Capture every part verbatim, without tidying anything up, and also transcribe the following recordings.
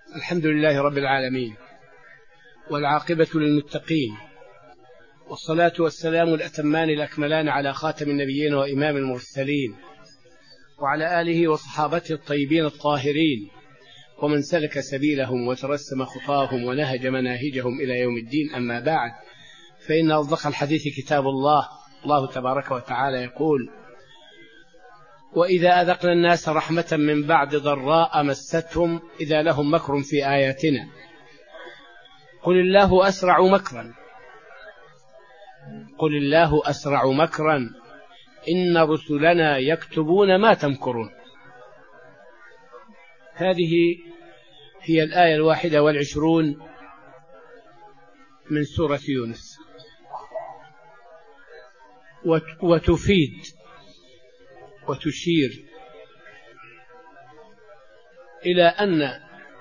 الحمد لله رب العالمين، والعاقبة للمتقين، والصلاة والسلام الأتمان الأكملان على خاتم النبيين وإمام المرسلين، وعلى آله وصحابته الطيبين الطاهرين، ومن سلك سبيلهم وترسم خطاهم ونهج مناهجهم إلى يوم الدين. أما بعد، فإن أصدق الحديث كتاب الله. الله تبارك وتعالى يقول: وإذا أذقنا الناس رحمة من بعد ضراء مستهم إذا لهم مكر في آياتنا قل الله أسرع مكرا قل الله أسرع مكرا إن رسلنا يكتبون ما تمكرون. هذه هي الآية الواحدة والعشرون من سورة يونس، وتفيد وتشير إلى أن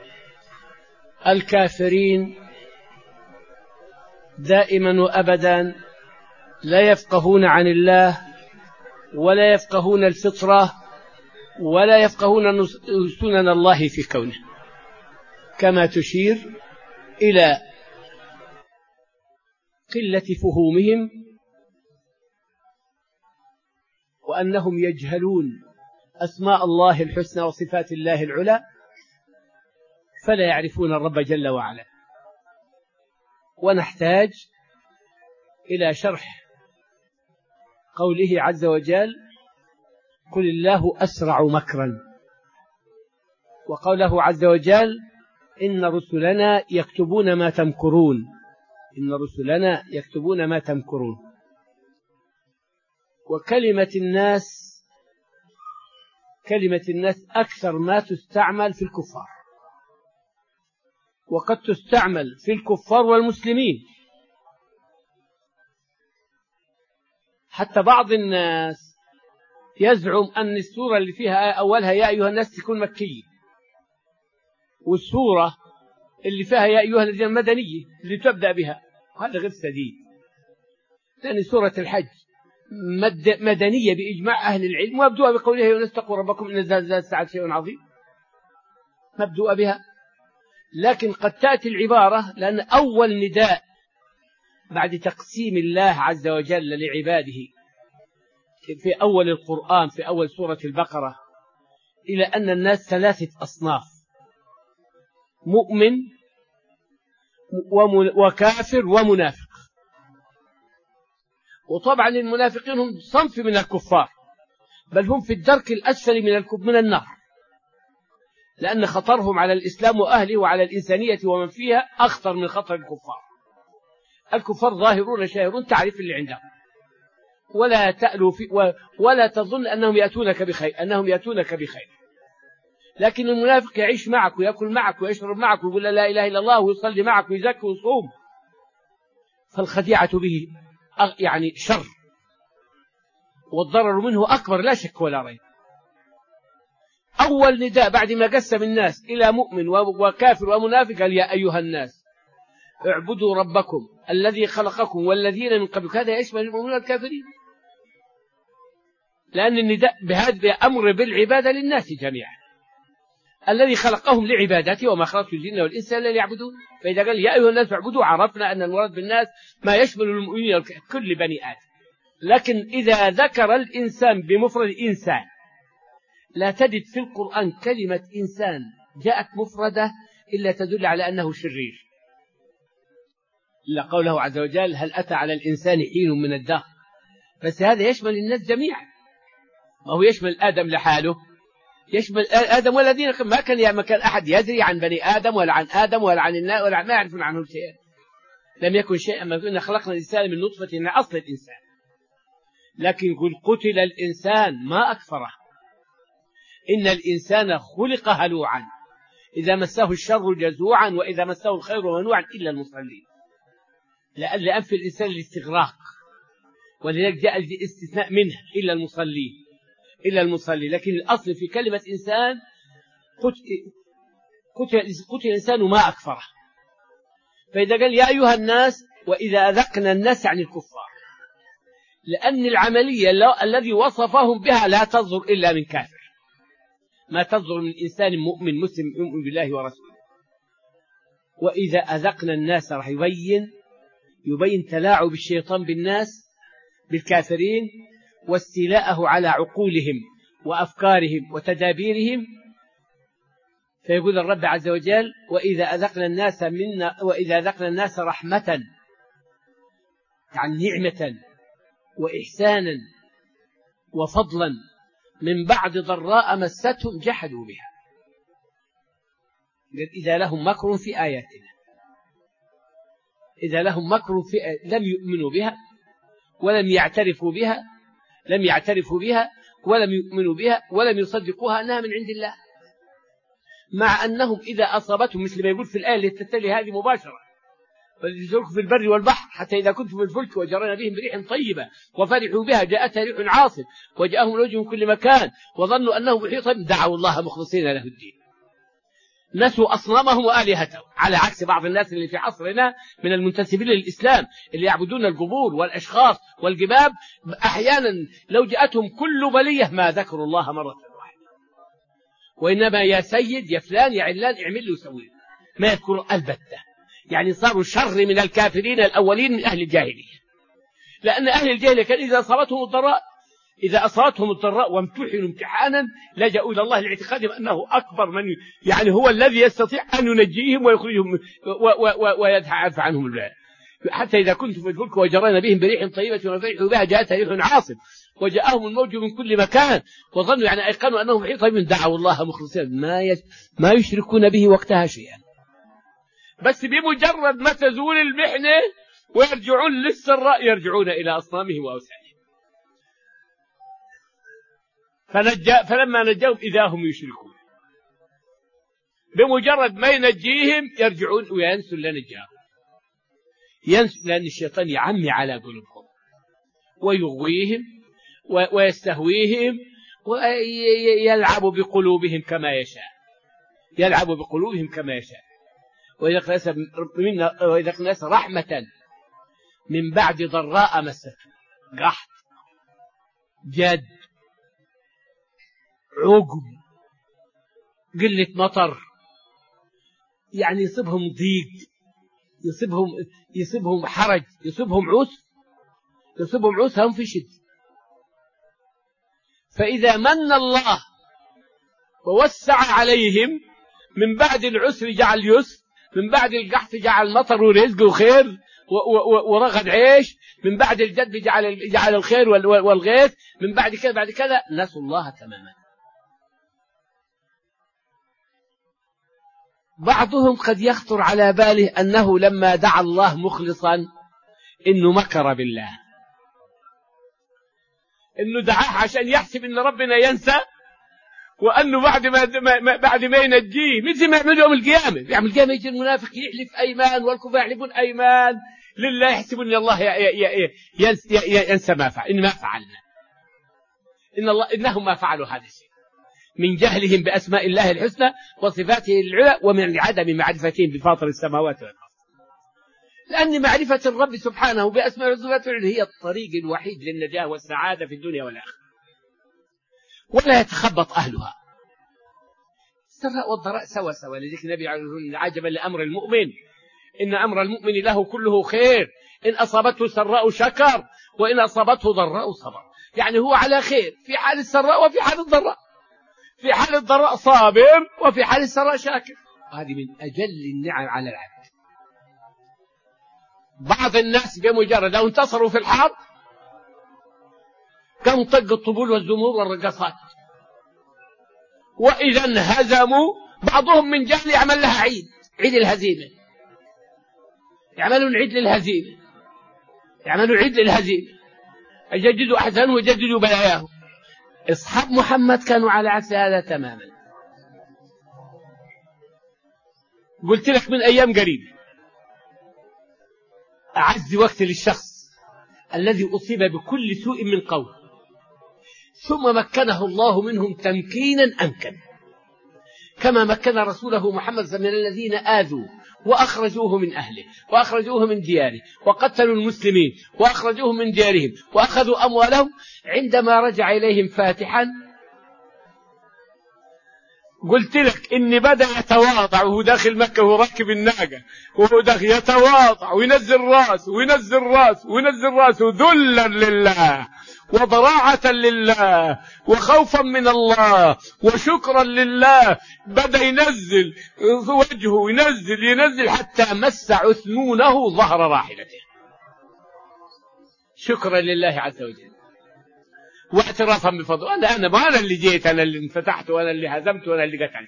الكافرين دائما وأبدا لا يفقهون عن الله، ولا يفقهون الفطرة، ولا يفقهون سنن الله في كونه، كما تشير إلى قلة فهومهم، وأنهم يجهلون أسماء الله الحسنى وصفات الله العلى، فلا يعرفون الرب جل وعلا. ونحتاج إلى شرح قوله عز وجل: قل الله أسرع مكرا، وقوله عز وجل: إن رسلنا يكتبون ما تمكرون إن رسلنا يكتبون ما تمكرون. وكلمة الناس كلمة الناس أكثر ما تستعمل في الكفار، وقد تستعمل في الكفار والمسلمين. حتى بعض الناس يزعم أن السورة اللي فيها أولها يا أيها الناس تكون مكية، والسورة اللي فيها يا أيها الذين مدنية اللي تبدأ بها، وهذا غير سديد، لأن سورة الحج مدنية بإجماع أهل العلم، ومبدوءة بقوله يا أيها الناس اتقوا ربكم إن زلزلة الساعة شيء عظيم، مبدوءة بها. لكن قد تأتي العبارة، لأن أول نداء بعد تقسيم الله عز وجل لعباده في أول القرآن في أول سورة البقرة إلى أن الناس ثلاثة أصناف: مؤمن وكافر ومنافق. وطبعا المنافقين هم صنف من الكفار، بل هم في الدرك الأسفل من من النار، لأن خطرهم على الإسلام وأهله وعلى الإنسانية ومن فيها أخطر من خطر الكفار. الكفار ظاهرون شاهرون، تعرف اللي عندهم، ولا تألو في ولا تظن أنهم يأتونك بخير أنهم يأتونك بخير لكن المنافق يعيش معك ويأكل معك ويشرب معك ويقول لا إله إلا الله ويصلي معك ويزكي ويصوم، فالخديعة به يعني شر، والضرر منه أكبر لا شك ولا ريب. أول نداء بعد ما قسم الناس إلى مؤمن وكافر ومنافق قال يا أيها الناس اعبدوا ربكم الذي خلقكم والذين من قبلكم. هذا يشمل المؤمنين والكافرين، لأن النداء بهذا أمر بالعبادة للناس جميعا، الذي خلقهم لعبادته وما خلقت الجن والإنس إلا ليعبدون. فإذا قال يا أيها الناس اعبدوا، عرفنا أن المراد بالناس ما يشمل المؤمنين كل بني آدم. لكن إذا ذكر الإنسان بمفرد إنسان، لا تجد في القرآن كلمة إنسان جاءت مفردة إلا تدل على أنه شرير، إلا قوله عز وجل هل أتى على الإنسان حين من الدهر. بس هذا يشمل الناس جميعا، ما هو يشمل آدم لحاله، يشمل آدم والذين ما كان ما كان أحد يدري عن بني آدم ولا عن آدم ولا عن الناس ولا ما يعرفون عنه شيئا. لم يكن شيئا، ما كنا خلقنا الإنسان من نطفة من أصل الإنسان. لكن يقول قتل الإنسان ما أكفره إن الإنسان خلق هلوعا إذا مسه الشر جزوعا وإذا مسه الخير منوعا إلا المصلين. لأن في الإنسان الاستغراق، ولذلك جاء الاستثناء منه إلا المصلين إلا المصلي. لكن الأصل في كلمة إنسان قتل الإنسان ما أكفره. فإذا قال يا أيها الناس وإذا أذقنا الناس عن الكفار، لأن العملية الذي وصفهم بها لا تصدر إلا من كافر، ما تصدر من إنسان مؤمن مسلم يؤمن بالله ورسوله. وإذا أذقنا الناس راح يبين يبين تلاعب الشيطان بالناس بالكافرين واستيلاءه على عقولهم وأفكارهم وتدابيرهم. فيقول الرب عز وجل وإذا أذقنا الناس منا وإذا أذقنا الناس رحمة يعني نعمة وإحسانا وفضلا من بعد ضراء مستهم جحدوا بها. إذا لهم مكر في آياتنا إذا لهم مكر في لم يؤمنوا بها ولم يعترفوا بها لم يعترفوا بها ولم يؤمنوا بها ولم يصدقوها أنها من عند الله، مع أنهم إذا أصابتهم مثل ما يقول في الآية اللي تتلي هذه مباشرة فلتسلكوا في البر والبحر حتى إذا كنتم في الفلك وجرينا بهم بريح طيبة وفرحوا بها جاءتها ريح عاصف وجاءهم الوجه من كل مكان وظنوا أنه محيط دعوا الله مخلصين له الدين نسوا أصنامهم وآلهتهم، على عكس بعض الناس اللي في عصرنا من المنتسبين للإسلام اللي يعبدون القبور والأشخاص والجباب، أحيانا لو جاءتهم كل بلية ما ذكروا الله مرة واحدة، وإنما يا سيد يا فلان يا علان اعمل له وسوي ما يذكروا البتة. يعني صاروا شر من الكافرين الأولين من أهل الجاهلية، لأن أهل الجاهلية كان إذا أصابتهم الضراء إذا أصابتهم الضراء وامتحنوا امتحانا لجأوا إلى الله لاعتقادهم أنه أكبر من يعني هو الذي يستطيع أن ينجيهم ويخرجهم ويدفع عنهم البلاء. حتى إذا كنتم في الفلك وجرينا بهم بريح طيبة وفرحوا بها جاءتها ريح عاصف وجاءهم الموج من كل مكان وظنوا يعني أيقنوا أنهم محيط بهم دعوا الله مخلصين ما ما يشركون به وقتها شيئا، بس بمجرد ما تزول المحنة ويرجعون للسراء يرجعون إلى أصنامهم وأوثانهم. فنجا فلما نجاهم إذا هم يشركون، بمجرد ما ينجيهم يرجعون وينسوا اللي نجاهم، ينسوا لأن الشيطان يعمي على قلوبهم ويغويهم ويستهويهم ويلعب بقلوبهم كما يشاء يلعب بقلوبهم كما يشاء. وإذا قلنا رحمة من بعد ضراء مستهم، قحط جد عقم قلة مطر، يعني يصيبهم ضيق يصيبهم يصيبهم حرج يصيبهم عسر يصيبهم عسر هم في شد. فإذا من الله ووسع عليهم من بعد العسر جعل يسر، من بعد القحط جعل مطر ورزق وخير ورغد عيش، من بعد الجد جعل جعل الخير والغيث، من بعد كذا بعد كذا نسوا الله تماما. بعضهم قد يخطر على باله أنه لما دعا الله مخلصا إنه مكر بالله، إنه دعاه عشان يحسب إن ربنا ينسى، وأنه بعد ما بعد ما ينجيه مثل ما يعمل يوم القيامة يعمل القيامة يجي المنافق يحلف أيمان والكفار يحلفون أيمان لله يحسبون أن الله ينسى ما فعل إن ما فعلنا إن الله إنهم ما فعلوا هذا الشيء من جهلهم بأسماء الله الحسنى وصفاته العلى ومن عدم معرفتهم بفاطر السماوات والأرض. لأن معرفة الرب سبحانه بأسماء وصفاته العلى هي الطريق الوحيد للنجاة والسعادة في الدنيا والآخرة، ولا يتخبط أهلها. السراء والضراء سوا سوا. لذلك النبي عليه الصلاة والسلام عجبا لأمر المؤمن إن أمر المؤمن له كله خير، إن أصابته سراء شكر وإن أصابته ضراء صبر. يعني هو على خير في حال السراء وفي حال الضراء، في حال الضراء صابر وفي حال السراء شاكر. هذه من أجل النعم على العبد. بعض الناس بمجرد لو انتصروا في الحرب كانوا طق الطبول والزمور والرقصات، وإذا انهزموا بعضهم من جهل يعمل لها عيد عيد الهزيمة، يعملون عيد للهزيمة يعملوا عيد للهزيمة يجددوا أحزانه ويجددوا بلاياه. أصحاب محمد كانوا على عكس هذا تماما. قلت لك من أيام قريبة أعز وقت للشخص الذي أصيب بكل سوء من قول ثم مكنه الله منهم تمكينا أمكن، كما مكن رسوله محمد من الذين آذوا وأخرجوه من أهله وأخرجوه من دياره وقتلوا المسلمين وأخرجوه من ديارهم وأخذوا أموالهم. عندما رجع إليهم فاتحا قلت لك إني بدأ يتواضع وهو داخل مكة وهو راكب الناقة، وهو داخل يتواضع وينزل راسه وينزل راسه وينزل راسه ذلا لله وضراعة لله وخوفا من الله وشكرا لله. بدأ ينزل وجهه ينزل ينزل حتى مس عثمونه ظهر راحلته، شكرا لله عز وجل واعترافا بفضله. أنا أنا ما أنا اللي جيت، أنا اللي انفتحت وأنا اللي هزمت وأنا اللي قتلت.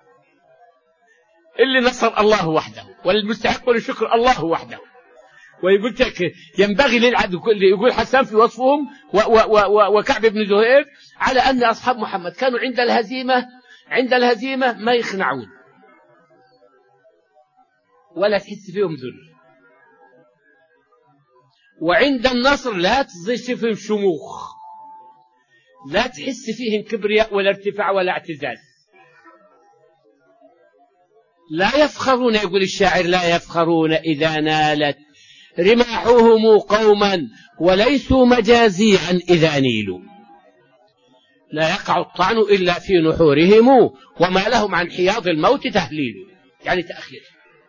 اللي نصر الله وحده، والمستحق للشكر الله وحده. ويقول لك ينبغي للعبد، يقول حسان في وصفهم وكعب بن زهير على أن أصحاب محمد كانوا عند الهزيمة عند الهزيمة ما يخنعون ولا تحس فيهم ذل، وعند النصر لا تحس فيهم شموخ، لا تحس فيهم كبرياء ولا ارتفاع ولا اعتزاز. لا يفخرون، يقول الشاعر لا يفخرون إذا نالت رماحهم قوما وليسوا مجازيعا إذا نيلوا. لا يقع الطعن إلا في نحورهم وما لهم عن حياض الموت تهليل، يعني تأخير.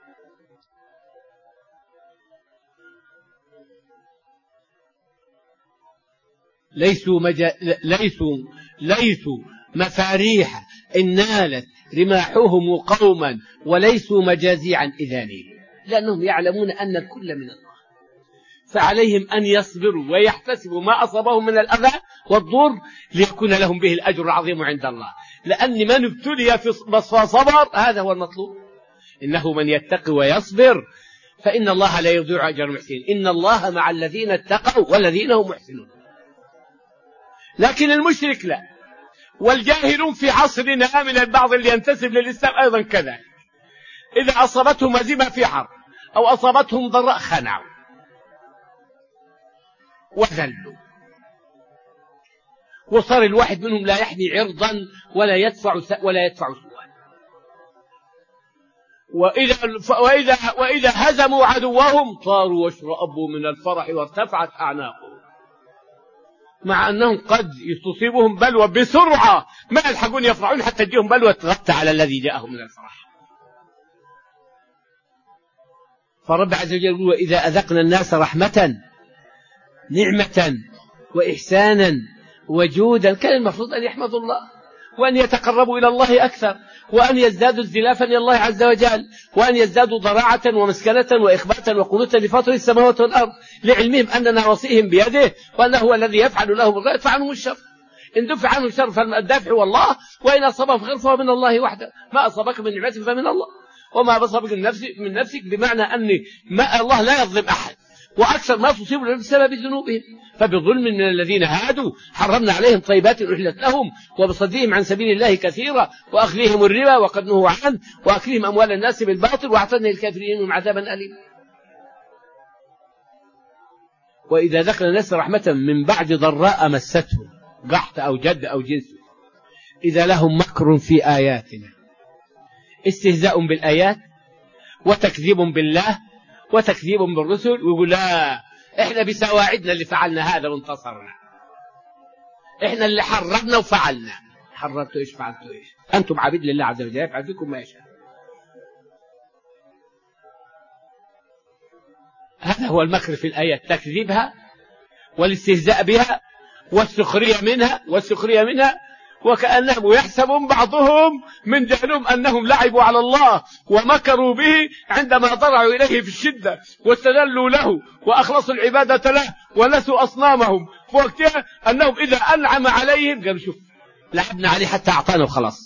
ليسوا, مجا... ليسوا... ليسوا مفاريح إن نالت رماحهم قوما وليسوا مجازيعا إذا نيلوا، لأنهم يعلمون أن الكل من الله، فعليهم أن يصبروا ويحتسبوا ما أصابهم من الأذى والضر ليكون لهم به الأجر العظيم عند الله. لأن من ابتلي في صبر هذا هو المطلوب. إنه من يتقي ويصبر فإن الله لا يضيع أجر المحسنين، إن الله مع الذين اتقوا والذين هم محسنون. لكن المشرك لا، والجاهلون في عصرنا من البعض اللي ينتسب للإسلام أيضا كذلك، إذا أصابتهم هزيمة في حرب أو أصابتهم ضراء خنعوا وذلوا، وصار الواحد منهم لا يحمي عرضا ولا يدفع ولا يدفع سوءا. وإذا, وإذا, وإذا هزموا عدوهم طاروا واشرأبوا من الفرح وارتفعت أعناقهم، مع أنهم قد تصيبهم بلوى بسرعة ما يلحقون يفرحون حتى تجيهم بلوى تغطى على الذي جاءهم من الفرح. فرب عز وجل يقول وإذا أذقنا الناس رحمة نعمة وإحسانا وجودا كان المفروض أن يحمدوا الله وأن يتقربوا إلى الله أكثر، وأن يزدادوا ازدلافا إلى الله عز وجل، وأن يزدادوا ضراعة ومسكنة وإخباتا وقنوتا لفاطر السماوات والأرض، لعلمهم أن نواصيهم بيده وأنه هو الذي يفعل لهم الخير يدفع عنهم الشر. إن دفع عنه الشر فالدافع هو الله، وإن أصابه خير فهو من الله وحده. ما أصابك من نعمة فمن الله، وما أصابك من نفسك من نفسك بمعنى أن ما الله لا يظلم أحد، وأكثر ما تصيب بسبب ذنوبهم. فبظلم من الذين هادوا حرمنا عليهم طيبات أحلت لهم وبصدهم عن سبيل الله كثيرا وأخذهم الربا وقد نهوا عنه وأكلهم أموال الناس بالباطل وأعتدنا للكافرين منهم عذابا أليما. وإذا ذكر الناس رحمة من بعد ضراء مستهم قحط أو جد أو جنس إذا لهم مكر في آياتنا، استهزاء بالآيات وتكذيب بالله وتكذيب بالرسل، ويقول لا احنا بسواعدنا اللي فعلنا هذا وانتصرنا، احنا اللي حررنا وفعلنا. حررتوا ايش فعلتوا ايش؟ انتم عبيد لله عز وجل يفعل فيكم ما يشاء. هذا هو المكر في الآيات، تكذيبها والاستهزاء بها والسخرية منها والسخرية منها وكأنهم يحسبون بعضهم من جهلهم أنهم لعبوا على الله ومكروا به عندما ضرعوا إليه في الشدة واستذلوا له وأخلصوا العبادة له ونسوا أصنامهم في وقتها، أنهم إذا أنعم عليهم قالوا شوف لعبنا عليه حتى أعطانا وخلاص.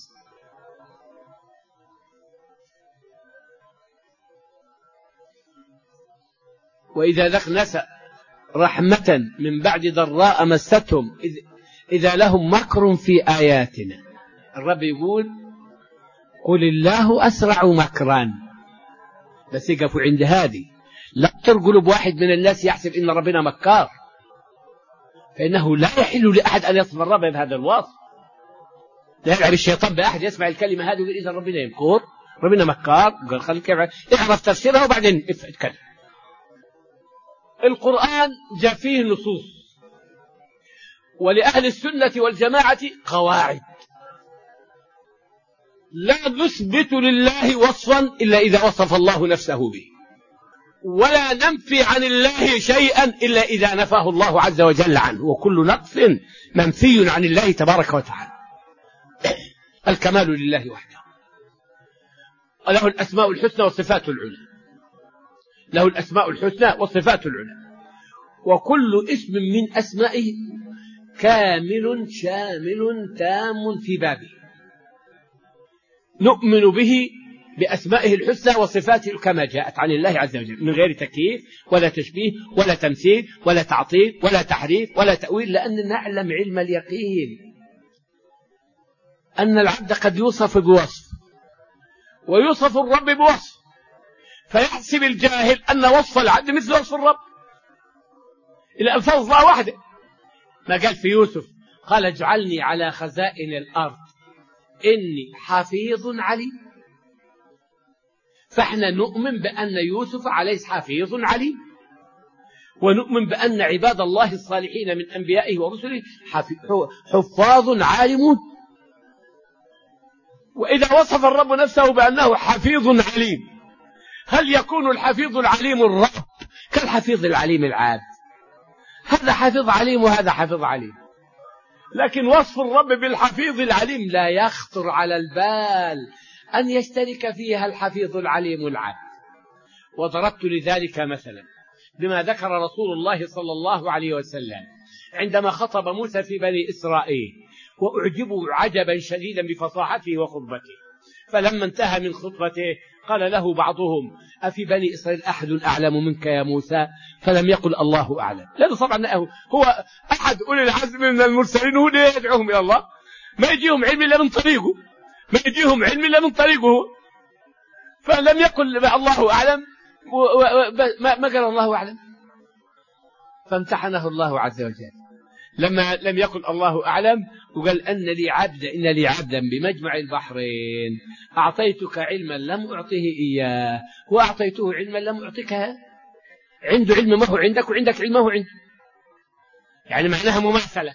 وإذا ذاك الناس رحمة من بعد ضراء مستهم إذا لهم مكر في آياتنا. الرب يقول قل الله أسرع مكرا، بس يقفوا عند هذه، لا ترقلوا بواحد من الناس يحسب إن ربنا مكار، فإنه لا يحل لأحد أن يصف الرب بهذا الوصف. لا يلعب الشيطان بأحد يسمع الكلمة هذه ويقول إذا ربنا يمكر ربنا مكار. قال خليك اعرف تفسيرها وبعدين اتكلم. القرآن جاء فيه نصوص، ولأهل السنة والجماعة قواعد لا نثبت لله وصفا إلا إذا وصف الله نفسه به، ولا ننفي عن الله شيئا إلا إذا نفاه الله عز وجل عنه، وكل نقص منفي عن الله تبارك وتعالى. الكمال لله وحده، له الأسماء الحسنى والصفات العلى، له الأسماء الحسنى والصفات العلى، وكل اسم من أسمائه كامل شامل تام في بابه، نؤمن به بأسمائه الحسنى وصفاته كما جاءت عن الله عز وجل، من غير تكييف ولا تشبيه ولا تمثيل ولا تعطيل ولا تحريف ولا تأويل، لأن نعلم علم اليقين أن العبد قد يوصف بوصف ويوصف الرب بوصف، فيحسب الجاهل أن وصف العبد مثل وصف الرب. الألفاظ الله واحدة، ما قال في يوسف قال اجعلني على خزائن الأرض إني حفيظ عليم، فاحنا نؤمن بأن يوسف عليه حفيظ عليم، ونؤمن بأن عباد الله الصالحين من أنبيائه ورسله حفاظ عالمون. وإذا وصف الرب نفسه بأنه حفيظ عليم، هل يكون الحفيظ العليم الرب كالحفيظ العليم العابد؟ هذا حفيظ عليم وهذا حفيظ عليم، لكن وصف الرب بالحفيظ العليم لا يخطر على البال أن يشترك فيها الحفيظ العليم العابد. وضربت لذلك مثلا بما ذكر رسول الله صلى الله عليه وسلم عندما خطب موسى في بني إسرائيل، وأعجبوا عجبا شديدا بفصاحته وخطبته، فلما انتهى من خطبته قال له بعضهم أفي بني إسرائيل أحد أعلم منك يا موسى؟ فلم يقل الله أعلم، لأنه طبعا هو أحد أولي العزم من المرسلين، هو يدعوهم إلى الله، ما يجيهم علم إلا من طريقه، ما يجيهم علم إلا من طريقه، فلم يقل الله أعلم، ما قال الله أعلم، فامتحنه الله عز وجل لما لم يقل الله أعلم، وقال أن لي عبد إن لي عبدا بمجمع البحرين أعطيتك علما لم أعطيه إياه وأعطيته علما لم أعطيك. عنده علم ما هو عندك وعندك علم ما هو عنده، يعني معناها مماثلة.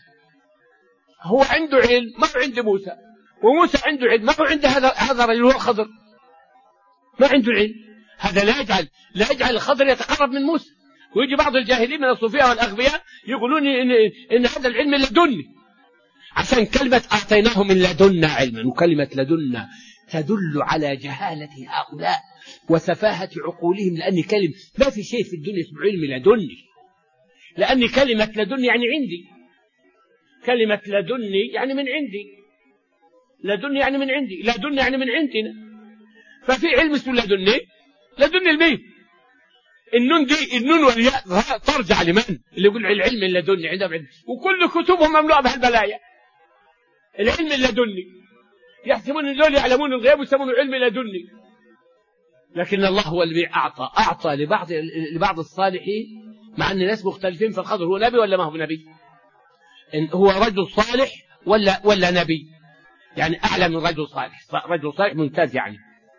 هو عنده علم ما هو عند موسى، وموسى عنده علم ما هو عند هذا هذا الرجل هو الخضر، ما عنده العلم. هذا لا يجعل لا يجعل الخضر يتقرب من موسى. ويجي بعض الجاهلين من الصوفياء والأغبياء يقولون إن, إن هذا العلم لدني، عشان كلمة أعطيناه من لدنا علما، وكلمة لدنا تدل على جهالة هؤلاء وسفاهة عقولهم، لأن كلمة ما في شيء في الدنيا اسمه علم لدني، لأن كلمة لدني يعني عندي، كلمة لدني يعني من عندي، لدني يعني من عندي، لدني يعني من عندنا. ففي علم اسمه لدني، لدني المين النون دي، النون والياء ترجع لمن؟ اللي يقول العلم اللدني عندهم علم، وكل كتبهم مملوءة بهالبلايا. العلم اللدني يحسبون ان دول يعلمون الغيب ويسمونه علم لدني، لكن الله هو اللي أعطى أعطى لبعض لبعض الصالحين، مع أن الناس مختلفين في الخضر، هو نبي ولا ما هو نبي؟ إن هو رجل صالح ولا ولا نبي؟ يعني أعلى من رجل صالح، رجل صالح ممتاز. يعني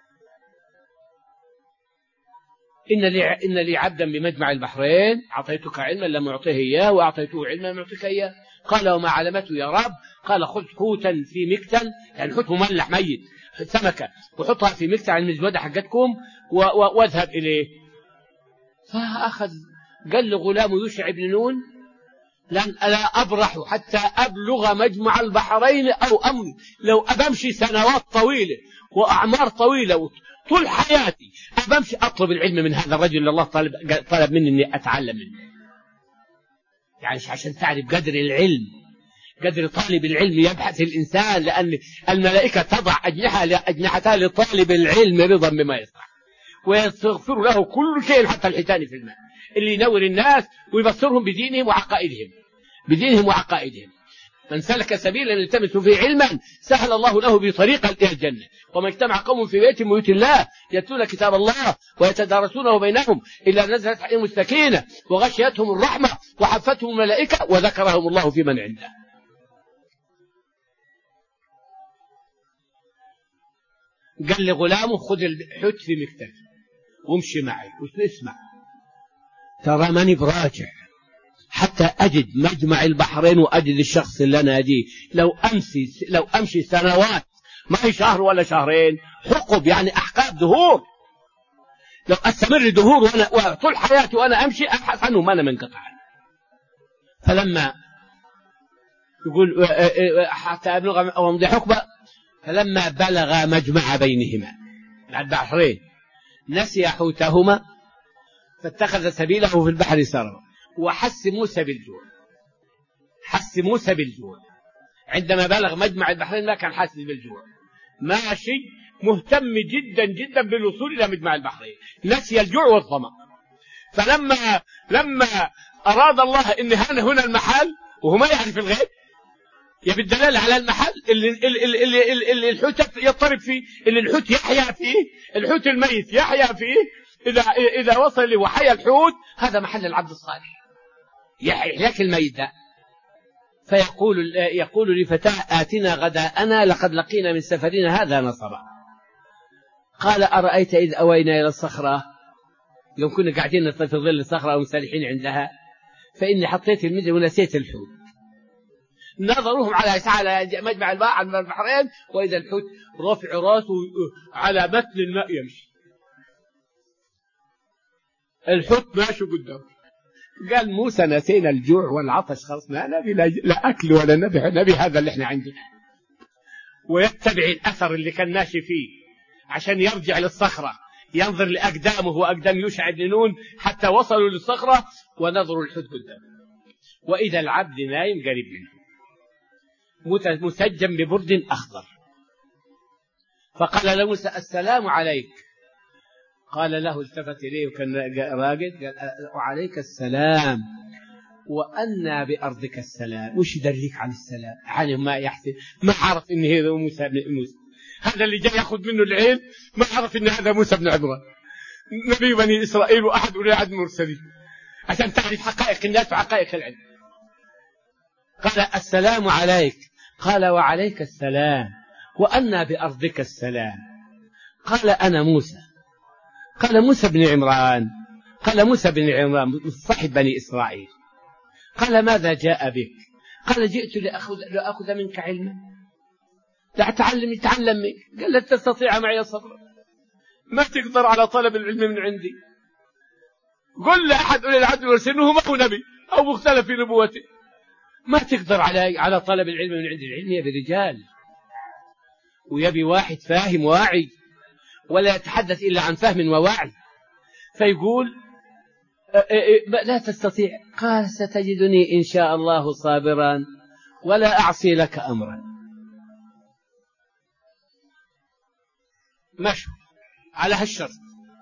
إن لي إن لي عبدا بمجمع البحرين أعطيتك علما لم أعطيه إياه وأعطيته علما لم أعطيك إياه. قال وما علمته يا رب؟ قال خذ حوتا في مكتل، يعني حوت مملح ميت، سمكة، وحطها في مكتل على المزودة حقتكم واذهب إليه. فأخذ قال لغلام يوشع بن نون لن ألا أبرح حتى أبلغ مجمع البحرين أو أمضي، لو أبمشي سنوات طويلة وأعمار طويلة طول حياتي أبمشي أطلب العلم من هذا الرجل اللي الله طلب, طلب مني أني أتعلم منه. يعني عشان تعرف قدر العلم، قدر طالب العلم يبحث الإنسان، لأن الملائكة تضع أجنحتها لطالب العلم رضا بما يصنع، ويستغفر له كل شيء حتى الحيتان في الماء، اللي ينور الناس ويبصرهم بدينهم وعقائدهم بدينهم وعقائدهم. من سلك سبيلا يلتمس فيه علما سهل الله له بطريقا إلى الجنة. وما اجتمع قوم في بيت من بيوت الله يتلون كتاب الله ويتدارسونه بينهم إلا نزلت عليهم السكينة وغشيتهم الرحمة وحفتهم الملائكة وذكرهم الله في من عنده. قال لغلامه خذ الحوت في مكتب وامشي معي واسمع، ترى ماني براجع حتى أجد مجمع البحرين وأجد الشخص اللي أنا أجيه. لو أمشي لو أمشي سنوات ما هي شهر ولا شهرين، حقب يعني أحقاب دهور. لو أستمر دهور وأنا طول حياتي وأنا أمشي أبحث عنه ما أنا منقطع. فلما يقول حتى أبلغ وامضي حقبة، فلما بلغ مجمع بينهما البحرين نسي حوتهما فاتخذ سبيله في البحر سربا. وحس موسى بالجوع، حس موسى بالجوع عندما بلغ مجمع البحرين، ما كان حاسس بالجوع، ماشي مهتم جدا جدا بالوصول إلى مجمع البحرين، نسي الجوع والظمأ. فلما لما أراد الله إن هنا هنا المحل، وهو ما يعرف الغيب، يبي الدلالة على المحل اللي, اللي, اللي, اللي, اللي الحوت يضطرب فيه، اللي الحوت يحيا فيه، الحوت الميت يحيا فيه. إذا, إذا وصل وحيا الحوت هذا محل العبد الصالح، يحياك الميت ده. فيقول يقول لفتاه آتنا غداءنا لقد لقينا من سفرنا هذا نصبا. قال أرأيت إذ أوينا إلى الصخرة، يوم كنا قاعدين في ظل الصخرة ومستريحين عندها، فإني حطيت المجد ونسيت الحوت. نظروهم على على مجمع البحرين، وإذا الحوت رافع راسه على متن الماء يمشي، الحوت ماشي قدامه. قال موسى نسينا الجوع والعطش، خلاص ما نبي لا أكل ولا نبي نبي هذا اللي احنا عندنا. ويتبع الأثر اللي كان ماشي فيه عشان يرجع للصخرة، ينظر لأقدامه وأقدام يوشع بن نون حتى وصلوا للصخرة، ونظروا الحوت قدامه، وإذا العبد نايم قريب منه مسجم ببرد أخضر. فقال له موسى السلام عليك. قال له التفت إليه وكان راقد، قال وعليك السلام وأنا بأرضك السلام. وش يدريك عن السلام؟ يعني ما يحسن، ما عرف إن هذا موسى بن موسى، هذا اللي جاي يأخذ منه العلم ما عرف إن هذا موسى بن عمران نبي بني إسرائيل وأحد أولي العزم المرسلين، عشان تعرف حقائق الناس وحقائق العلم. قال السلام عليك. قال وعليك السلام وأنا بأرضك السلام. قال أنا موسى. قال موسى بن عمران. قال موسى بن عمران صاحب بني إسرائيل. قال ماذا جاء بك؟ قال جئت لأخذ, لأخذ منك علما، لأتعلم يتعلم منك. قال لا تستطيع معي صبرا، ما تقدر على طلب العلم من عندي. قل لأحد أولي العزم والرسل ما هو نبي أو مختلف في نبوته، ما تقدر على على طلب العلم من عند العلم. يبي رجال ويبي واحد فاهم واعي، ولا يتحدث إلا عن فهم ووعي. فيقول لا تستطيع. قال ستجدني إن شاء الله صابرا ولا أعصي لك أمرا. مشوا على هالشرط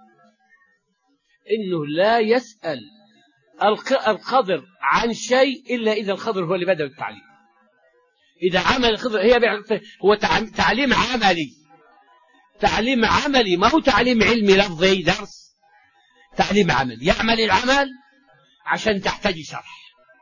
إنه لا يسأل الخضر عن شيء إلا إذا الخضر هو اللي بدأ التعليم. إذا عمل الخضر هي هو تعليم عملي، تعليم عملي ما هو تعليم علمي لفظي درس، تعليم عمل، يعمل العمل عشان تحتاج شرح.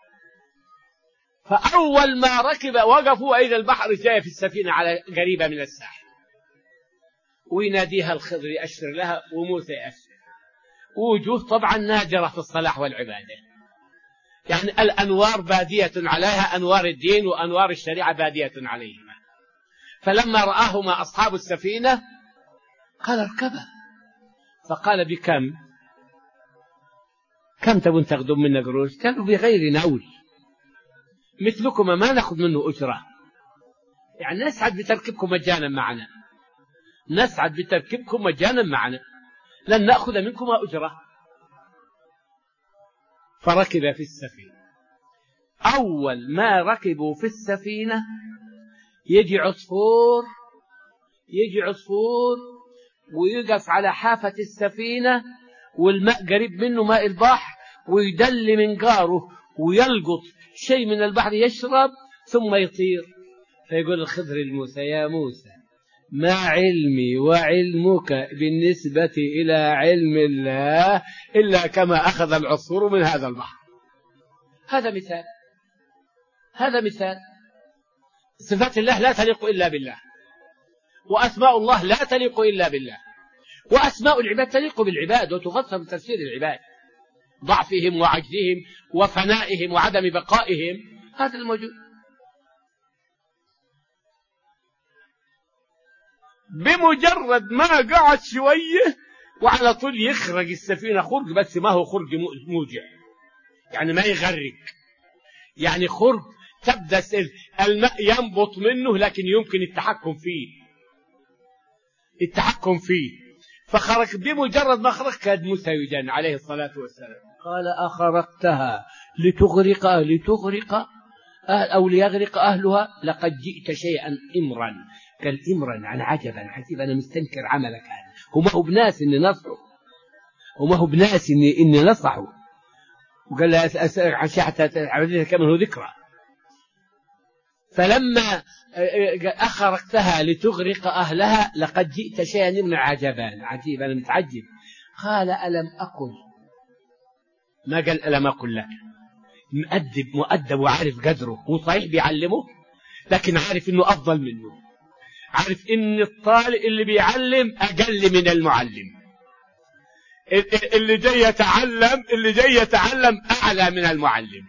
فأول ما ركب وقفوا إذا البحر جاء في السفينة على قريبة من الساحل، ويناديها الخضر يأشر لها وموسى يأشر، ووجوه طبعا نادرة في الصلاح والعبادة، يعني الأنوار بادية عليها، أنوار الدين وأنوار الشريعة بادية عليهما. فلما رآهما أصحاب السفينة قال اركبها. فقال بكم؟ كم تبون تاخذون منا قروش؟ قالوا بغير نول، مثلكم ما نأخذ منه أجرة، يعني نسعد بتركبكم مجانا معنا، نسعد بتركبكم مجانا معنا، لن نأخذ منكم أجرة. فركب في السفينة. أول ما ركبوا في السفينة يجي عصفور، يجي عصفور ويقف على حافة السفينة والماء قريب منه ماء البحر، ويدل منقاره ويلقط شيء من البحر يشرب ثم يطير. فيقول الخضر لموسى يا موسى ما علمي وعلمك بالنسبة إلى علم الله إلا كما أخذ العصفور من هذا البحر. هذا مثال، هذا مثال. صفات الله لا تليق إلا بالله، وأسماء الله لا تليق إلا بالله، وأسماء العباد تليق بالعباد وتفسر بتفسير العباد، ضعفهم وعجزهم وفنائهم وعدم بقائهم، هذا الموجود. بمجرد ما قعد شوية وعلى طول يخرج السفينة خرج، بس ما هو خرج موجع، يعني ما يغرق، يعني خرج تبدأ الماء ينبط منه لكن يمكن التحكم فيه التحكم فيه فخرج. بمجرد ما خرج كاد موسى يجن عليه الصلاة والسلام. قال أخرقتها لتغرق لتغرق أو ليغرق أهلها لقد جئت شيئا إمرا. قال إمرا عن عجبا عجيب، أنا مستنكر عملك هذا. وما هو بناس إني نصحه وما هو بناس إني, إني نصحه. وقال له حتى عملتها كما هو ذكرى. فلما أخرقتها لتغرق أهلها لقد جئت شيئا إمرا عجبا عجيب، أنا متعجب. قال ألم أقل، ما قال ألم أقل لك. مؤدب مؤدب وعارف قدره، هو صحيح بيعلمه لكن عارف إنه أفضل منه، عارف إن الطالب اللي بيعلم أقل من المعلم، اللي جاي يتعلم اللي جاي يتعلم أعلى من المعلم.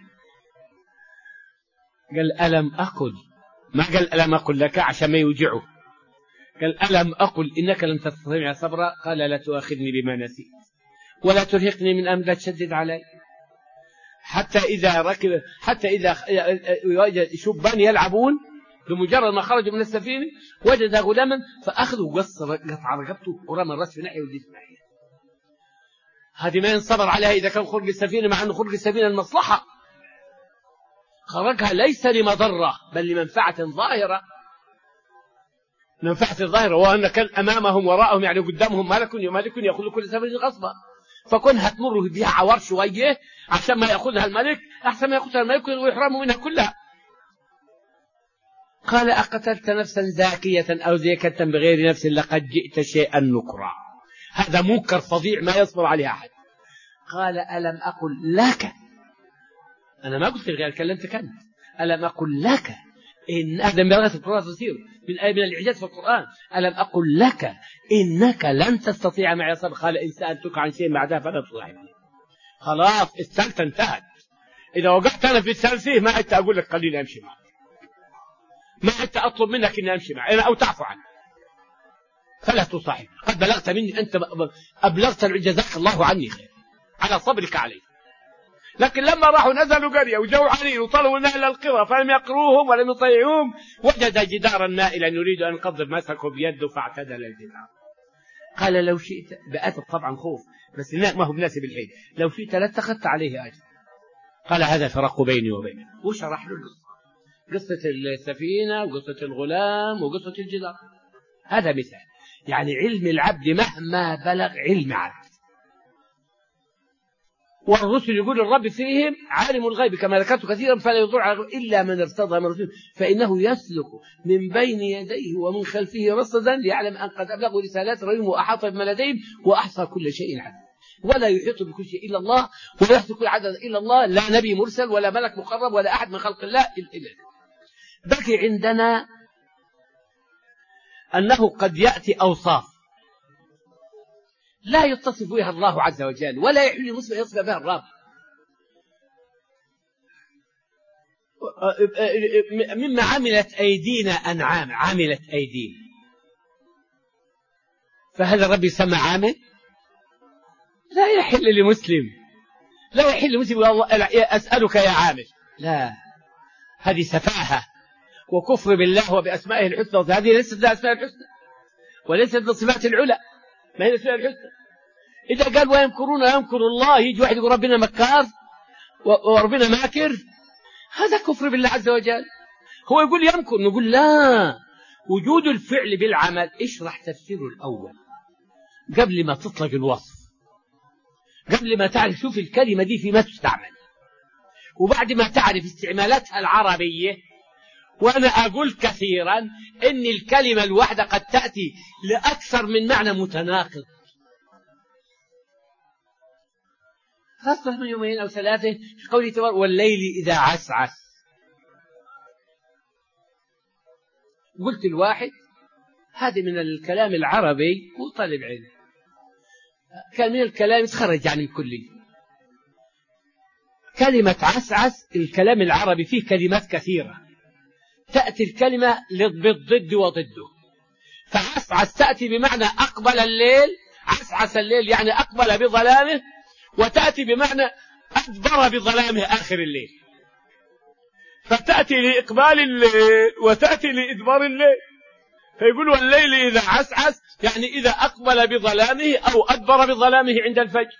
قال ألم أقل، ما قال ألم أقل لك عشان ما يوجعه، قال ألم أقل إنك لن تستطيع صبرا. قال لا تؤاخذني بما نسيت ولا ترهقني من أمر، لا تشدد علي. حتى إذا ركب حتى إذا وجد شبان يلعبون، بمجرد ما خرجوا من السفينة وجد غلاما فأخذوا قطع رقبته ورمى الرأس في ناحية والجسم ناحية. هذه ما ينصبر عليها إذا كان خرج السفينة، مع أنه خرج السفينة المصلحة، خرجها ليس لمضرة بل لمنفعة ظاهرة، منفعة ظاهرة، وأن كان أمامهم وراءهم يعني قدامهم ملك ملك يأخذ كل سفينة غصبا، فكونها تمر بها عوار شوية عشان ما يأخذها الملك أحسن ما يأخذها الملك ويحرموا منها كلها. قال أقتلت نفسا زاكية أو زكية بغير نفس لقد جئت شيئا نكرا. هذا منكر فظيع ما يصبر عليه أحد. قال ألم أقل لك، أنا ما قلت غير كلمتك أنت، ألم أقل لك إن هذا من بلاغة القرآن تصير من آية من الإعجاز في القرآن. ألم أقل لك إنك لن تستطيع معي صبر. قال إن سألتك عن شيء بعدها فلا تصاحبني. خلاص السالفة انتهت. إذا وقعت أنا في السالفة ما أنت أقول لك خليني أمشي معك، ما أنت أطلب منك إني أمشي معك أو تعفو عني، فلا تصاحب. قد بلغت مني، أنت أبلغت جزاك الله عني خير على صبرك عليه. لكن لما راحوا نزلوا قرية وجوا عليه وطلبوا نهل القرى فلم يقروهم ولم يطيعوهم، وجد جدارا مائلا يريد أن يقضب مسكه بيده فاعتدل الجدار. قال لو شئت، بأدب طبعا خوف بس ما هو بناسب الحين، لو شئت لاتخذت عليه أجر. قال هذا فرق بيني وبينك، وشرح له القصة، قصة السفينة وقصة الغلام وقصة الجدار. هذا مثال، يعني علم العبد مهما بلغ علم عبد. والرسل يقول الرب فيهم عالم الغيب كما ذكرت كثيرا فلا يضر إلا من ارتضى من رسول فإنه يسلك من بين يديه ومن خلفه رصدا ليعلم أن قد أبلغوا رسالات ربهم وأحاط بما لديهم وأحصى كل شيء عددا. ولا يحيط بكل شيء إلا الله ولا يحصي كل عدد إلا الله، لا نبي مرسل ولا ملك مقرب ولا أحد من خلق الله إلا. بقي عندنا أنه قد يأتي أوصاف لا يتصف بها الله عز وجل ولا يحل المسلم يصف بها الرب. مما عملت أيدينا أنعام، عملت أيدينا، فهذا الرب يسمى عامل؟ لا يحل لمسلم، لا يحل لمسلم أسألك يا عامل، لا، هذه سفاهة وكفر بالله وبأسمائه الحسنى. هذه ليست أسماء الحسنى وليست بصفات العلى، ما هي الأسماء الحسنى. إذا قال ويمكرون يمكر الله، يجي واحد يقول ربنا مكار وربنا ماكر، هذا كفر بالله عز وجل. هو يقول يمكر، نقول لا، وجود الفعل بالعمل. اشرح تفسيره الأول قبل ما تطلق الوصف، قبل ما تعرف شوف الكلمة دي فيما تستعمل، وبعد ما تعرف استعمالاتها العربية. وأنا أقول كثيرا إن الكلمة الواحدة قد تأتي لأكثر من معنى متناقض. خاصة من يومين أو ثلاثة في قوله تبارك والليل إذا عسعس. قلت الواحد هذه من الكلام العربي، هو طالب علم، كان من الكلام يتخرج عن الكلية. كلمة عسعس الكلام العربي فيه كلمات كثيرة، تأتي الكلمة بالضد وضده، فعسعس تأتي بمعنى أقبل الليل، عسعس الليل يعني أقبل بظلامه، وتأتي بمعنى أدبر بظلامه آخر الليل، فتأتي لإقبال الليل وتأتي لإدبار الليل. فيقول والليل إذا عسعس يعني إذا أقبل بظلامه أو أدبر بظلامه عند الفجر.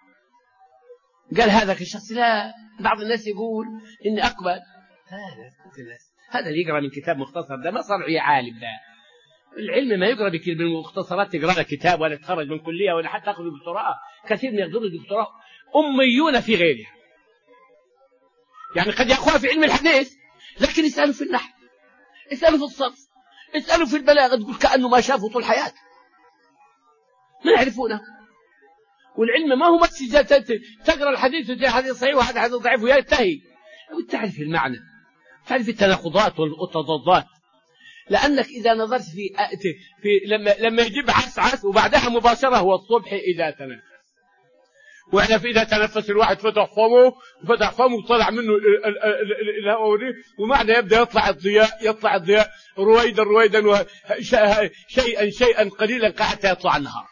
قال هذا الشخص لا، بعض الناس يقول إني أقبل، هذا هذا اللي يقرأ من كتاب مختصر ده ما صار عالم. ده العلم ما يقرأ بالمختصرات، تقرأ لك كتاب ولا تخرج من كلية ولا حتى تأخذ دكتوراه. كثير من يقدروا الدكتوراه أميون في غيرها، يعني قد يأخذها في علم الحديث لكن يسألوا في النحو، يسألوا في الصرف، يسألوا في البلاغة، تقول كأنه ما شافوا طول حياته، ما يعرفونه. والعلم ما هو بس تقرأ الحديث وتجي حديث صحيح وهذا حديث ضعيف وينتهي، وتعرف المعنى، تعرف التناقضات والتضادات. لأنك إذا نظرت في, في لما لما يجيب عسعس وبعدها مباشرة هو الصبح إذا تنفس، وإحنا في إذا تنفس الواحد فتح فمه وفتح فمه وطلع منه الهواء، ومعنى يبدأ يطلع الضياء، يطلع الضياء رويدا رويدا شيئا شيئا قليلا حتى يطلع النهار.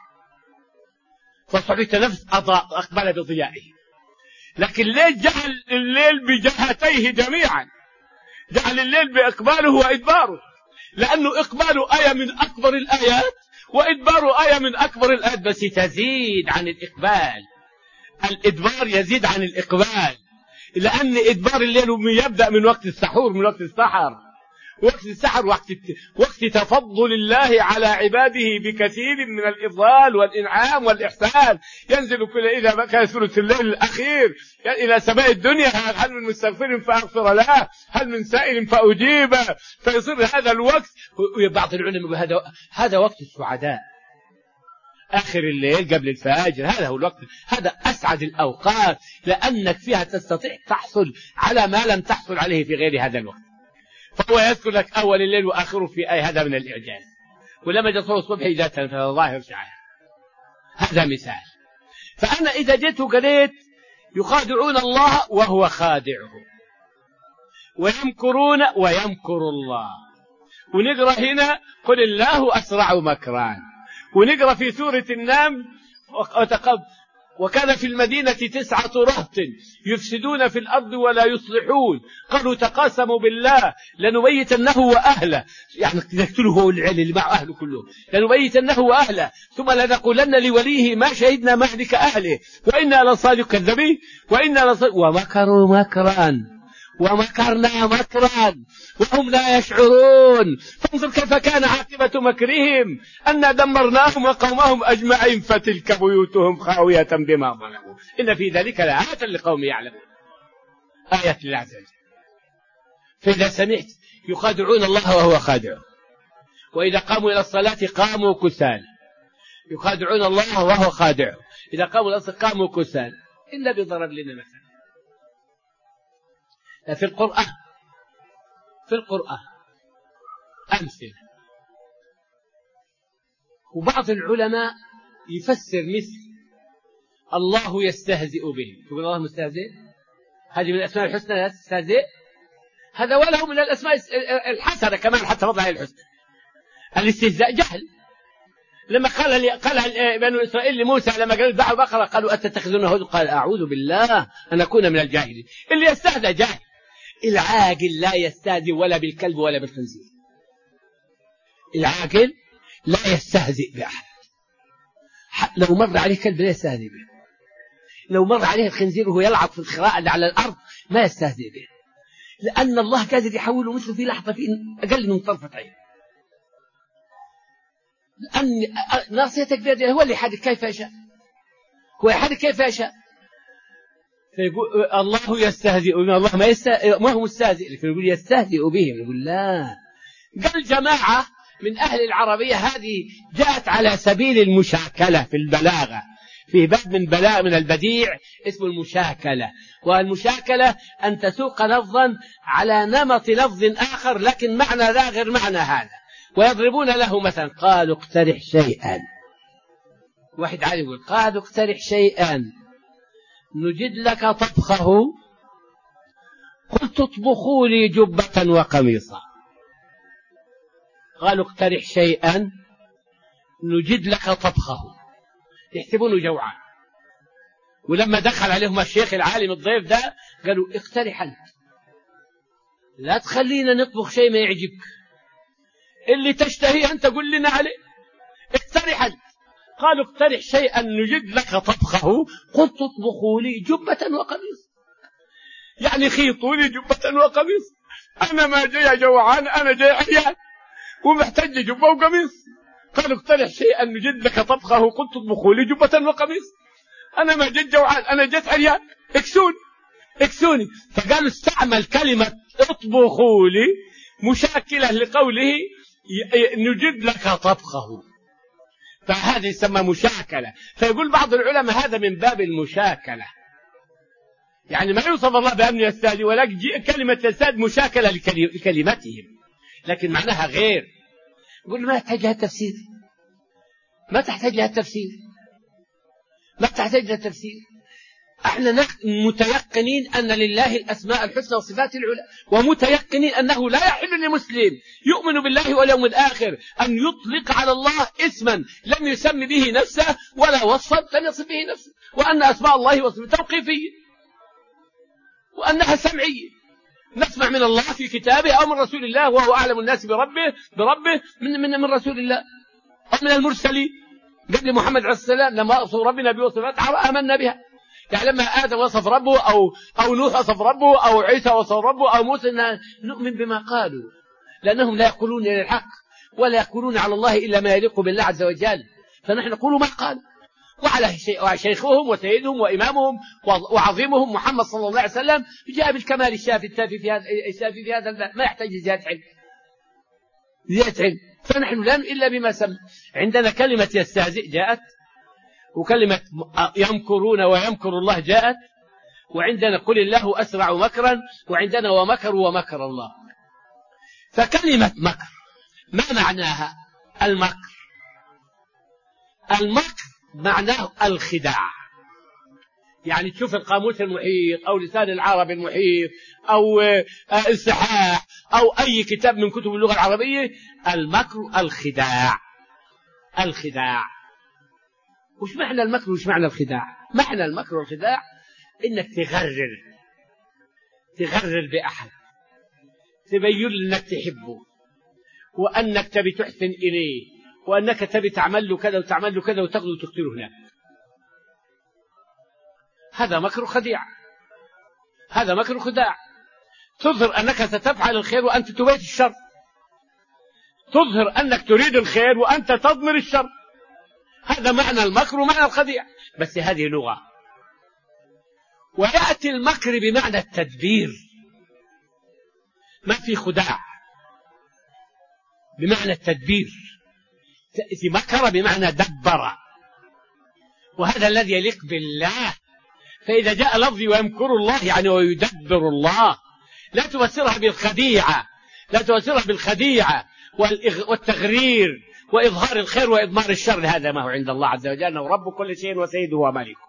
فالصبح تنفس أضاء أقبل بضيائه. لكن الليل جعل الليل بجهتيه جميعا، جعل الليل بإقباله وإدباره، لأنه إقباله آية من أكبر الآيات وإدباره آية من أكبر الآيات، بس تزيد عن الإقبال. الإدبار يزيد عن الإقبال، لأن إدبار الليل يبدأ من وقت السحور، من وقت السحر. وقت السحر وقت وقت تفضل الله على عباده بكثير من الإفضال والإنعام والإحسان. ينزل كل إذا كان ثلث الليل الأخير إلى سماء الدنيا، هل من مستغفر فأغفر له، هل من سائل فأجيبه، فيصير هذا الوقت. وبعض العلماء هذا هذا وقت السعداء، آخر الليل قبل الفجر، هذا هو الوقت، هذا أسعد الأوقات، لأنك فيها تستطيع تحصل على ما لم تحصل عليه في غير هذا الوقت. فهو يذكر لك أول الليل وآخره في أي، هذا من الإعجاز. ولما جاء الصبح إذا تنفذ الظاهر شعار، هذا مثال. فأنا إذا جئت وقلت يخادعون الله وهو خادعهم، ويمكرون ويمكر الله. ونقرأ هنا قل الله أسرع مكران، ونقرأ في سورة النمل وكان في المدينة تسعة رهط يفسدون في الأرض ولا يصلحون قالوا تقاسموا بالله لنبيتنه وأهله، يعني يقتله هو العيل اللي مع أهله كلهم، لنبيتنه وأهله ثم لنقولن لوليه ما شهدنا مهلك أهله وإنا لصادق كذبين وإنا لصادق. ومكروا مكرا ومكرنا مكرا وهم لا يشعرون، فانظر كيف كان عاقبة مكرهم أن دمرناهم وقومهم أجمعين فتلك بيوتهم خاوية بما ظلموا إن في ذلك لآية لقوم يعلمون. آية الله عز وجل. فإذا سمعت يخادعون الله وهو خادعهم، وإذا قاموا إلى الصلاة قاموا كسالى، يخادعون الله وهو خادعهم، إذا قاموا إلى الصلاة قاموا كسالى. إلا بضرب لنا مثلا في القرآن، في القرآن أمثلة. وبعض العلماء يفسر مثل الله يستهزئ بهم، يقول الله مستهزئ، هذه من الأسماء الحسنى يستهزئ، هذا وله من الأسماء الحسنة كمان حتى وضع الحسنى. الاستهزاء جهل. لما قال قال بنو إسرائيل لموسى لما قالوا دعوا بقرة قالوا أتتخذونه هزوا، قال أعوذ بالله أن أكون من الجاهلين. اللي يستهزئ جاهل. العاقل لا يستهزئ ولا بالكلب ولا بالخنزير. العاقل لا يستهزئ بأحد، لو مر عليه كلب لا يستهزئ به، لو مر عليه الخنزير وهو يلعب في الخراء اللي على الأرض ما يستهزئ به، لأن الله قادر يحوله مثله في لحظة في أقل من طرفة عين. لأن ناصيتك بيده، هو اللي يحرك كيف يشاء، هو يحرك كيف يشاء. فيقول الله يستهزئ بهم، الله ما, يستهزئ ما هو مستهزئ، لكن يقول يستهزئ بهم، يقول لا. قال جماعة من أهل العربية هذه جاءت على سبيل المشاكلة في البلاغة، في باب من بلاغ من البديع اسمه المشاكلة. والمشاكلة أن تسوق لفظا على نمط لفظ آخر لكن معنى ذا غير معنى هذا. ويضربون له مثلا قالوا اقترح شيئا، واحد عالم يقول قالوا اقترح شيئا نجد لك طبخه، قلت اطبخوا لي جبة وقميصا. قالوا اقترح شيئا نجد لك طبخه، يحسبونه جوعان. ولما دخل عليهم الشيخ العالم الضيف ده قالوا اقترح أنت، لا تخلينا نطبخ شيء ما يعجبك، اللي تشتهيه أنت قل لنا عليه، اقترح أنت. قالوا اقترح شيئا نجد لك طبخه، قلت اطبخوا لي جبة وقميص، يعني خيطوا لي جبة وقميص، أنا ما جاي جوعان، أنا جاي عيان ومحتاج جبة وقميص. قالوا اقترح شيئا نجد لك طبخه، قلت اطبخوا لي جبة وقميص، أنا ما جيت جوعان، أنا جيت عريان، اكسوني اكسوني. فقالوا استعمل كلمة اطبخوا لي مشاكلة لقوله نجد لك طبخه، فهذا يسمى مشاكلة. فيقول بعض العلماء هذا من باب المشاكلة، يعني ما يوصف الله بأمن يستهزئ، ولكن كلمة يستهزئ مشاكلة لكلمتهم، لكن معناها غير. يقول ما تحتاج لها تفسير، ما تحتاج لها تفسير، ما تحتاج لها تفسير. احنا متيقنين أن لله الأسماء الحسنى والصفات العلى، ومتيقنين أنه لا يحل لمسلم يؤمن بالله واليوم الآخر أن يطلق على الله اسما لم يسمي به نفسه ولا وصفا لم يصف به نفسه، وأن أسماء الله وصفه توقيفية وأنها سمعية، نسمع من الله في كتابه أو من رسول الله، وهو أعلم الناس بربه بربه من من من رسول الله أو من المرسلين قبل محمد عليه السلام. لما وصف ربنا بوصفات آمنا بها، يعني لما آدم وصف ربه أو أو نوح وصف ربه أو عيسى وصف ربه أو موسى نؤمن بما قالوا، لأنهم لا يقولون إلى الحق ولا يقولون على الله إلا ما يليق بالله عز وجل، فنحن نقول ما قال. وعلى شيخهم وسيدهم وإمامهم وعظيمهم محمد صلى الله عليه وسلم جاء بالكمال الشافي التافي في هذا الشافي في هذا الباب، ما يحتاج زيادة علم زيادة علم. فنحن لا إلا بما سمع. عندنا كلمة يستهزئ جاءت، وكلمة يمكرون ويمكر الله جاءت، وعندنا قل الله أسرع مكرا، وعندنا ومكروا ومكر الله. فكلمة مكر ما معناها؟ المكر المكر معناه الخداع. يعني تشوف القاموس المحيط أو لسان العرب المحيط أو الصحاح أو أي كتاب من كتب اللغة العربية، المكر الخداع. الخداع وش معنى المكر وش معنى الخداع؟ معنى المكر والخداع إنك تغرر تغرر بأحد، تبين إنك تحبه، وأنك تبي تحسن إليه، وأنك تبي تعمل له كذا وتعمل له كذا وتاخذه وتقتله هناك. هذا مكر خديع، هذا مكر خداع. تظهر أنك ستفعل الخير وأنت تبيت الشر، تظهر أنك تريد الخير وأنت تضمر الشر. هذا معنى المكر ومعنى الخديع، بس هذه لغة. ويأتي المكر بمعنى التدبير، ما في خداع، بمعنى التدبير. تأتي مكر بمعنى دبر، وهذا الذي يليق بالله. فإذا جاء لفظي ويمكر الله يعني ويدبر الله، لا تفسرها بالخديعة، لا تفسرها بالخديعة والتغرير وإظهار الخير وإضمار الشر. هذا ما هو عند الله عز وجل، أنه رب كل شيء وسيده وملكه.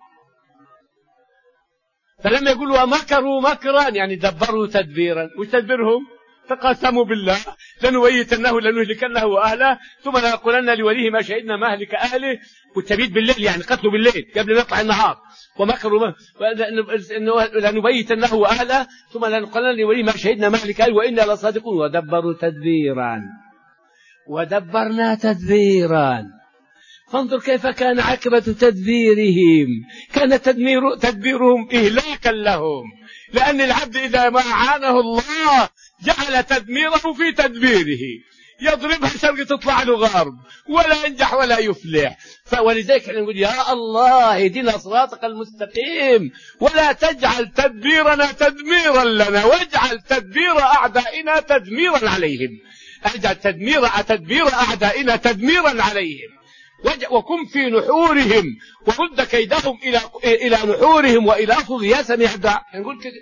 فلما يقولوا ومكروا مكرا يعني دبروا تدبيرا. وش تدبيرهم؟ تقاسموا بالله لنبيتنه لنهلكنه وأهله ثم لنقولن لوليه ما شهدنا مهلك أهله. والتبيت بالليل يعني قتلوا بالليل قبل ما يطلع النهار. ومكروا لنبيتنه وأهله ثم لنقولن لوليه ما شهدنا مهلك أهله وإنا لصادقون. ودبروا تدبيرا ودبرنا تدبيرا. فانظر كيف كان عاقبة تدبيرهم، كان تدمير تدبيرهم إهلاكا لهم، لأن العبد إذا ما عانه الله جعل تدميره في تدبيره، يضربها شرق تطلع له غرب ولا ينجح ولا يفلح. فولذلك نقول يا الله اهدنا صراطك المستقيم ولا تجعل تدبيرنا تدميرا لنا واجعل تدبير أعدائنا تدميرا عليهم. اجعل تدمير تدبير أعدائنا تدميرا عليهم وكن في نحورهم ورد كيدهم إلى إلى نحورهم وإلى طغيان أعداء. نقول كده.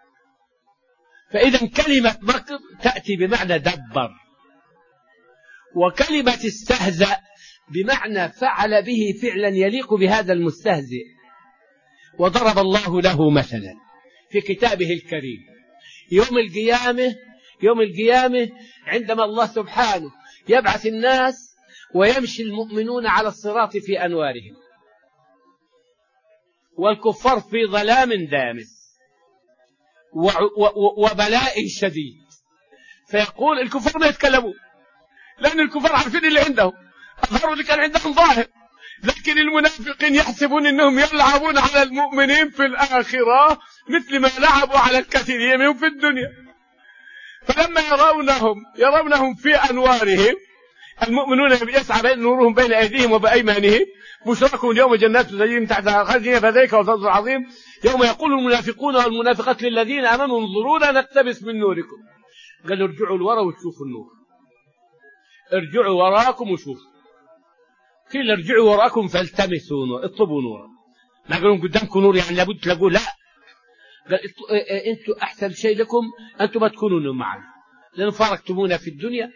فإذا كلمة مكر تأتي بمعنى دبر، وكلمة استهزأ بمعنى فعل به فعلا يليق بهذا المستهزئ. وضرب الله له مثلا في كتابه الكريم يوم القيامة. يوم القيامة عندما الله سبحانه يبعث الناس ويمشي المؤمنون على الصراط في أنوارهم والكفار في ظلام دامس وبلاء شديد. فيقول الكفار ما يتكلموا لأن الكفار عارفين اللي عندهم، أظهروا اللي كان عندهم ظاهر، لكن المنافقين يحسبون أنهم يلعبون على المؤمنين في الآخرة مثل ما لعبوا على الكثيرين منهم في الدنيا. فلما يرونهم يرونهم في أنوارهم، المؤمنون يسعى بين نورهم بين أيديهم وبأيمانهم، بشراكم اليوم جنات تجري من تحتها خالدين فذلك والفضل العظيم. يوم يقول المنافقون والمنافقات للذين آمنوا انظرونا نقتبس من نوركم، قالوا ارجعوا لورا وتشوفوا النور، ارجعوا وراكم وشوفوا. قيل ارجعوا وراكم فالتمسوا نور، اطلبوا نورا. ما قالوا قدامكم نور يعني لابد تلاقوه، لا، قال انتم احسن شيء لكم انتم ما تكونوا معنا، لان فارقتمونا في الدنيا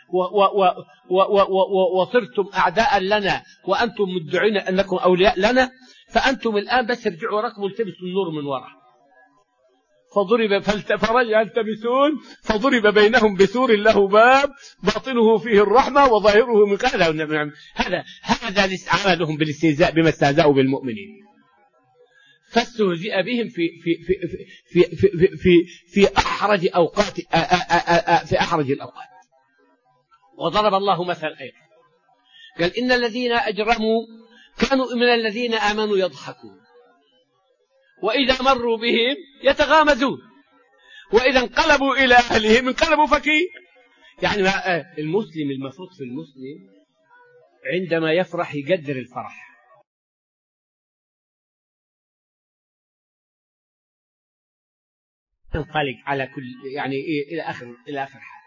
وصرتم اعداء لنا وانتم مدعين انكم اولياء لنا، فانتم الان بس ارجعوا وراكم والتمسوا النور من وراء. فضرب فرجع التمسون فضرب بينهم بسور له باب باطنه فيه الرحمة وظاهره من هذا هذا هذا عملهم بالاستهزاء بما استهزأوا بالمؤمنين. فاستهزئ بهم في في في في في في, في, في أحرج أوقات في أحرج الأوقات. وضرب الله مثل أيضا قال إن الذين أجرموا كانوا من الذين آمنوا يضحكون وإذا مروا بهم يتغامزون وإذا انقلبوا إلى أهلهم انقلبوا فكين. يعني المسلم المفروض في المسلم عندما يفرح يقدر الفرح، ينطلق على كل يعني إلى آخر إلى آخر حال.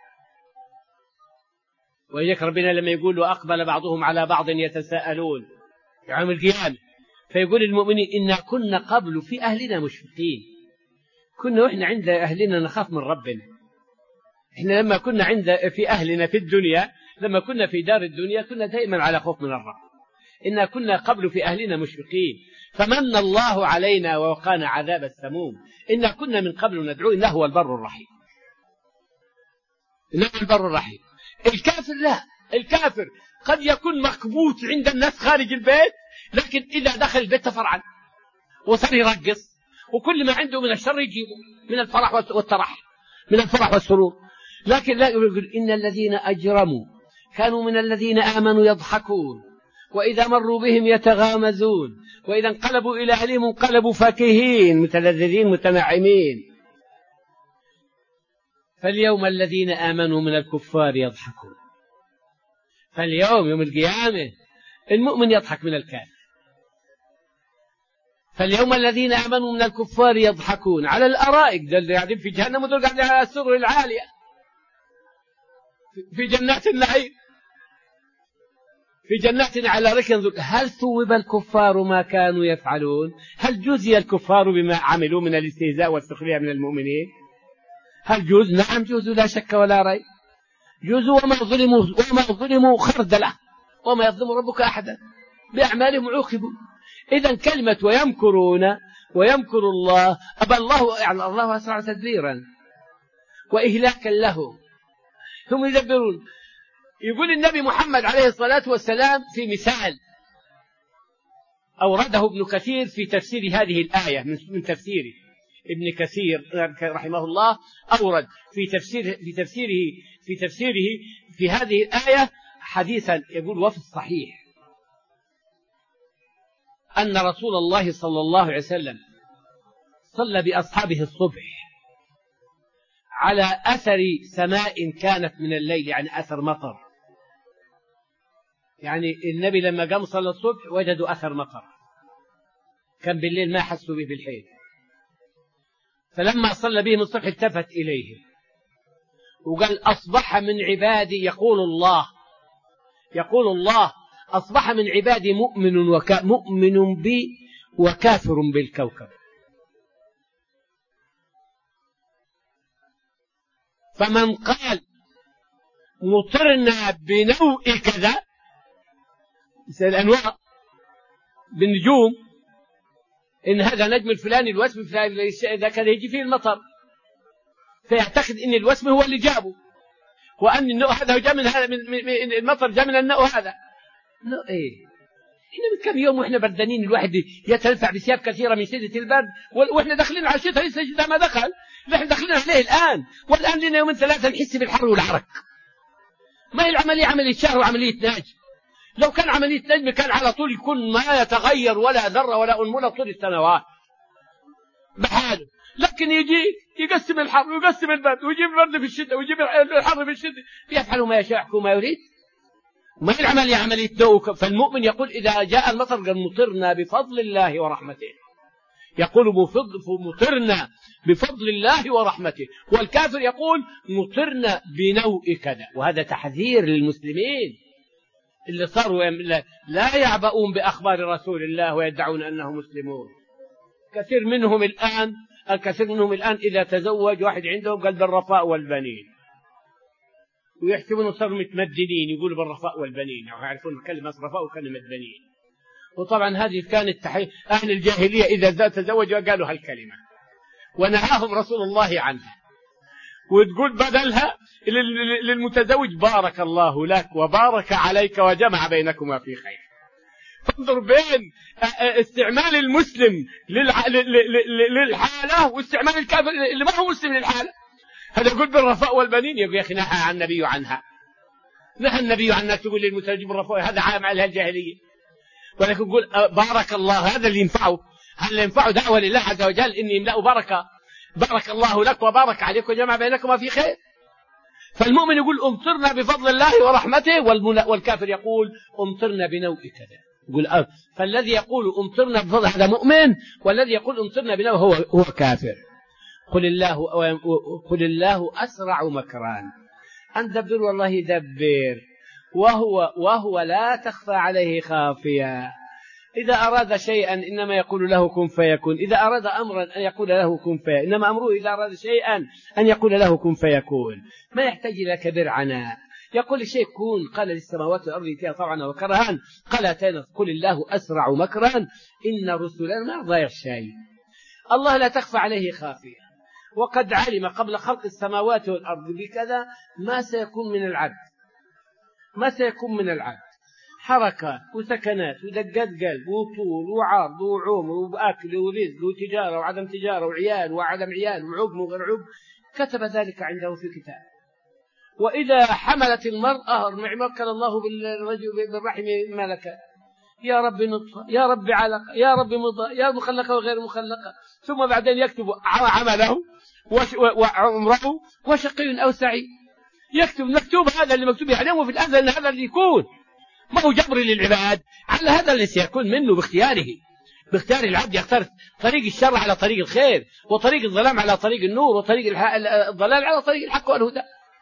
وإذا ربنا لما يقول وأقبل بعضهم على بعض يتساءلون يوم القيامة، فيقول المؤمنين إنا كنا قبل في أهلنا مشفقين، كنا وإحنا عند أهلنا نخاف من ربنا. إحنا لما كنا عند في أهلنا في الدنيا، لما كنا في دار الدنيا كنا دائما على خوف من الرب. إنا كنا قبل في أهلنا مشفقين فمن الله علينا ووقانا عذاب السموم، إنا كنا من قبل ندعوه إنه هو البر الرحيم، إنه البر الرحيم. الكافر لا، الكافر قد يكون مكبوت عند الناس خارج البيت، لكن إذا دخل البيت تفرعن وصار يرقص وكل ما عنده من الشر يجيبه من الفرح والترح، من الفرح والسرور. لكن لا، يقول إن الذين أجرموا كانوا من الذين آمنوا يضحكون وإذا مروا بهم يتغامزون وإذا انقلبوا إلى أهلهم انقلبوا فاكهين متلذذين متنعمين. فاليوم الذين آمنوا من الكفار يضحكون. فاليوم يوم القيامة المؤمن يضحك من الكافر. فاليوم الذين آمنوا من الكفار يضحكون على الأرائك، دول قاعدين في جهنم ودول قاعدين على السرر العالية في جنات النعيم، في جنات على ركن. هل ثوب الكفار ما كانوا يفعلون؟ هل جزي الكفار بما عملوا من الاستهزاء والسخرية من المؤمنين؟ هل جوز؟ نعم جوزوا لا شك ولا ريب، جوزوا وما ظلموا وما ظلموا خردله وما يظلم ربك أحدا، بأعمالهم عوقبوا. إذن كلمة ويمكرون ويمكر الله، أبى الله يعني الله أسرع تدبيرا وإهلاكا لهم، هم يدبرون. يقول النبي محمد عليه الصلاة والسلام في مثال أورده ابن كثير في تفسير هذه الآية، من تفسيره ابن كثير رحمه الله أورد في تفسير في تفسيره في تفسيره في هذه الآية حديثا يقول وفي الصحيح أن رسول الله صلى الله عليه وسلم صلى بأصحابه الصبح على أثر سماء كانت من الليل، يعني أثر مطر. يعني النبي لما قام صلى الصبح وجدوا أثر مطر، كان بالليل ما حسوا به بالحيل. فلما صلى بهم الصبح التفت إليهم وقال أصبح من عبادي، يقول الله يقول الله أصبح من عبادي مؤمن وكا مؤمن بي وكافر بالكوكب، فمن قال مطرنا بنوء كذا الأنواع بالنجوم، إن هذا نجم الفلاني الوسم الفلاني إذا كان يجي فيه المطر فيعتقد إن الوسم هو اللي جابه، وأن النوء هذا جاء من هذا، من المطر جاء من النوء هذا. نوء إيه؟ إحنا من كم يوم وإحنا بردانين الواحد يتلفع بثياب كثيرة من شدة البرد، وإحنا داخلين على الشتاء لسه الشتاء ما دخل، نحن داخلين عليه الآن، والآن لنا يومين ثلاثة نحس بالحر والعرق. ما هي العملية عملية شهر وعملية نجم؟ لو كان عملية نجم كان على طول يكون ما يتغير ولا ذرة ولا أنملة طول السنوات بحاله، لكن يجي يقسم الحر ويقسم البرد ويجيب البرد في الشتاء ويجيب الحر في الشتاء، يفعل ما يشاء وما يريد. ما هي العملية عملية دوء. فالمؤمن يقول إذا جاء المطر قال مطرنا بفضل الله ورحمته، يقول مطرنا بفضل الله ورحمته. والكافر يقول مطرنا بنوء كذا. وهذا تحذير للمسلمين اللي صاروا لا يعبؤون بأخبار رسول الله ويدعون أنهم مسلمون. كثير منهم الآن الكثير منهم الآن إذا تزوج واحد عندهم قال بالرفاء والبنين، ويحسبون صاروا متمدنين يقولوا بالرفاء والبنين، أو يعرفون كلمة رفاء وكلمة بنين. وطبعا هذه كانت تحي... أهل الجاهلية إذا تزوجوا قالوا هالكلمة ونهاهم رسول الله عنها. وتقول بدلها للمتزوج بارك الله لك وبارك عليك وجمع بينكما في خير. فانظر بين استعمال المسلم للحالة واستعمال الكافر اللي ما هو مسلم للحالة. هذا يقول بالرفاء والبنين، يقول يا أخي نهى عن النبي عنها، نهى النبي عنها تقول للمتزوج بالرفاء، هذا عام على الجاهلية. ولكن يقول بارك الله، هذا اللي ينفعه، هذا اللي ينفعه دعوة لله عز وجل إني يملأ بركة، بارك الله لك وبارك عليك وجمع بينكما في خير. فالمؤمن يقول امطرنا بفضل الله ورحمته، والكافر يقول امطرنا بنوء كذا. يقول أه. فالذي يقول امطرنا بفضل هذا مؤمن، والذي يقول امطرنا بنوء هو هو كافر. قل الله قل الله أسرع مكرا أن دبر، والله يدبر وهو وهو لا تخفى عليه خافية. إذا أراد شيئا إنما يقول له كن فيكون، إذا أراد أمرا أن يقول له كن فيكون، إنما أمره إذا أراد شيئا أن يقول له كن فيكون، ما يحتاج إلى كبير عناء. يقول الشيء كون، قال للسماوات والأرض ائتيا طوعا وكرها، قال أتينا. قل الله أسرع مكرا إن رسلنا ما ضيع شيء. الله لا تخفى عليه خافية، وقد علم قبل خلق السماوات والأرض بكذا ما سيكون من العبد، ما سيكون من العبد حركات وسكنات ودقات قلب وطول وعرض وعمر وأكل ورزق وتجارة وعدم تجارة وعيال وعدم عيال وعقم وغير عقم، كتب ذلك عنده في كتاب. وإذا حملت المرأة مكن الله بالرجل بالرحم ملكا، يا رب نطفة، يا رب علقة، يا رب مضغة، يا مخلقة وغير مخلقة، ثم بعدين يكتب عمله وعمره وشقي أو سعيد. يكتب مكتوب هذا اللي مكتوب يعلمه في الأزل أن هذا اللي يكون، ما هو جبر للعباد على هذا اللي سيكون منه باختياره. باختيار العبد يختار طريق الشر على طريق الخير، وطريق الظلام على طريق النور، وطريق الضلال على طريق الحق والهدى.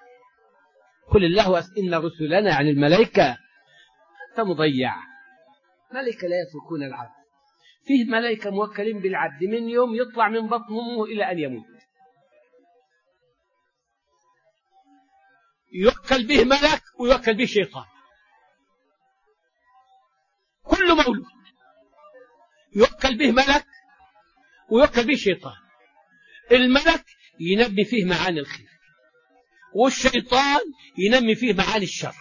قل الله إن رسلنا عن الملائكة أنت مضيع. ملائكة لا يتركون العبد، فيه ملائكة موكلين بالعبد من يوم يطلع من بطن أمه إلى أن يموت، يوكل به ملك ويوكل به شيطان. كل مولود يوكل به ملك ويوكل به شيطان. الملك ينمي فيه معاني الخير، والشيطان ينمي فيه معاني الشر.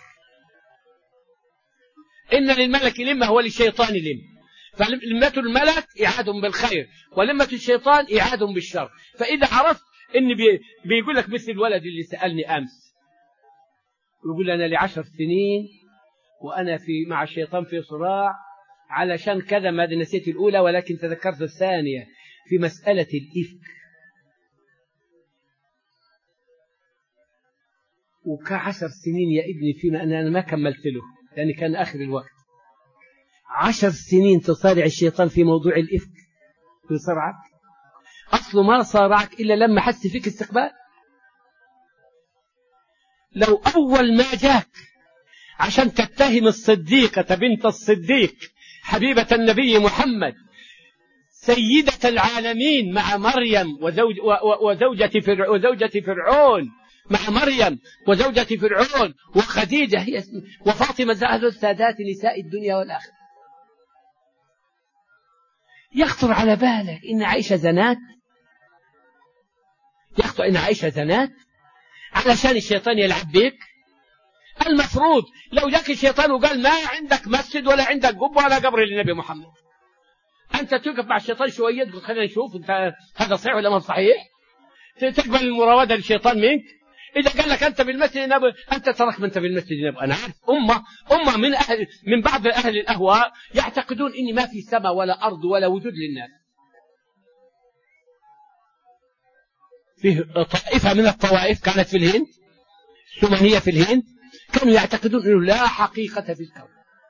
إن للملك لمة وللشيطان لمة، فلمة الملك إعاد بالخير، ولمة الشيطان إعاد بالشر. فإذا عرفت إن بي بيقول لك مثل الولد اللي سألني أمس، يقول أنا لعشر سنين وأنا في مع الشيطان في صراع علشان كذا، ما نسيت الأولى ولكن تذكرت الثانية في مسألة الإفك. وكعشر سنين يا ابني فيما أنا ما كملت له لأن كان آخر الوقت. عشر سنين تصارع الشيطان في موضوع الإفك يصارعك، أصله ما صارعك إلا لما حس فيك استقبال. لو أول ما جاك عشان تتهم الصديقة بنت الصديق حبيبة النبي محمد سيدة العالمين مع مريم وزوج وزوجة فرع وزوجة فرعون مع مريم وزوجة فرعون وخديجة هي وفاطمة زهرة السادات نساء الدنيا والآخرة، يخطر على بالك إن عائشة زنات؟ يخطر إن عائشة زنات؟ علشان الشيطان يلعب بك؟ المفروض لو جاك الشيطان وقال ما عندك مسجد ولا عندك قبة ولا قبر للنبي محمد، أنت تقف مع الشيطان شوية تقول خلينا نشوف أنت هذا صحيح ولا ما صحيح، تقبل المراودة للشيطان منك. إذا قال لك أنت بالمسجد النبوي أنت ترك من أنت بالمسجد النبوي. أنا عارف أمة أمة من أهل من بعض أهل الأهواء يعتقدون إني ما في سماء ولا أرض ولا وجود للناس. فيه طائفة من الطوائف كانت في الهند، السمانية في الهند، كانوا يعتقدون إنه لا حقيقة في الكون.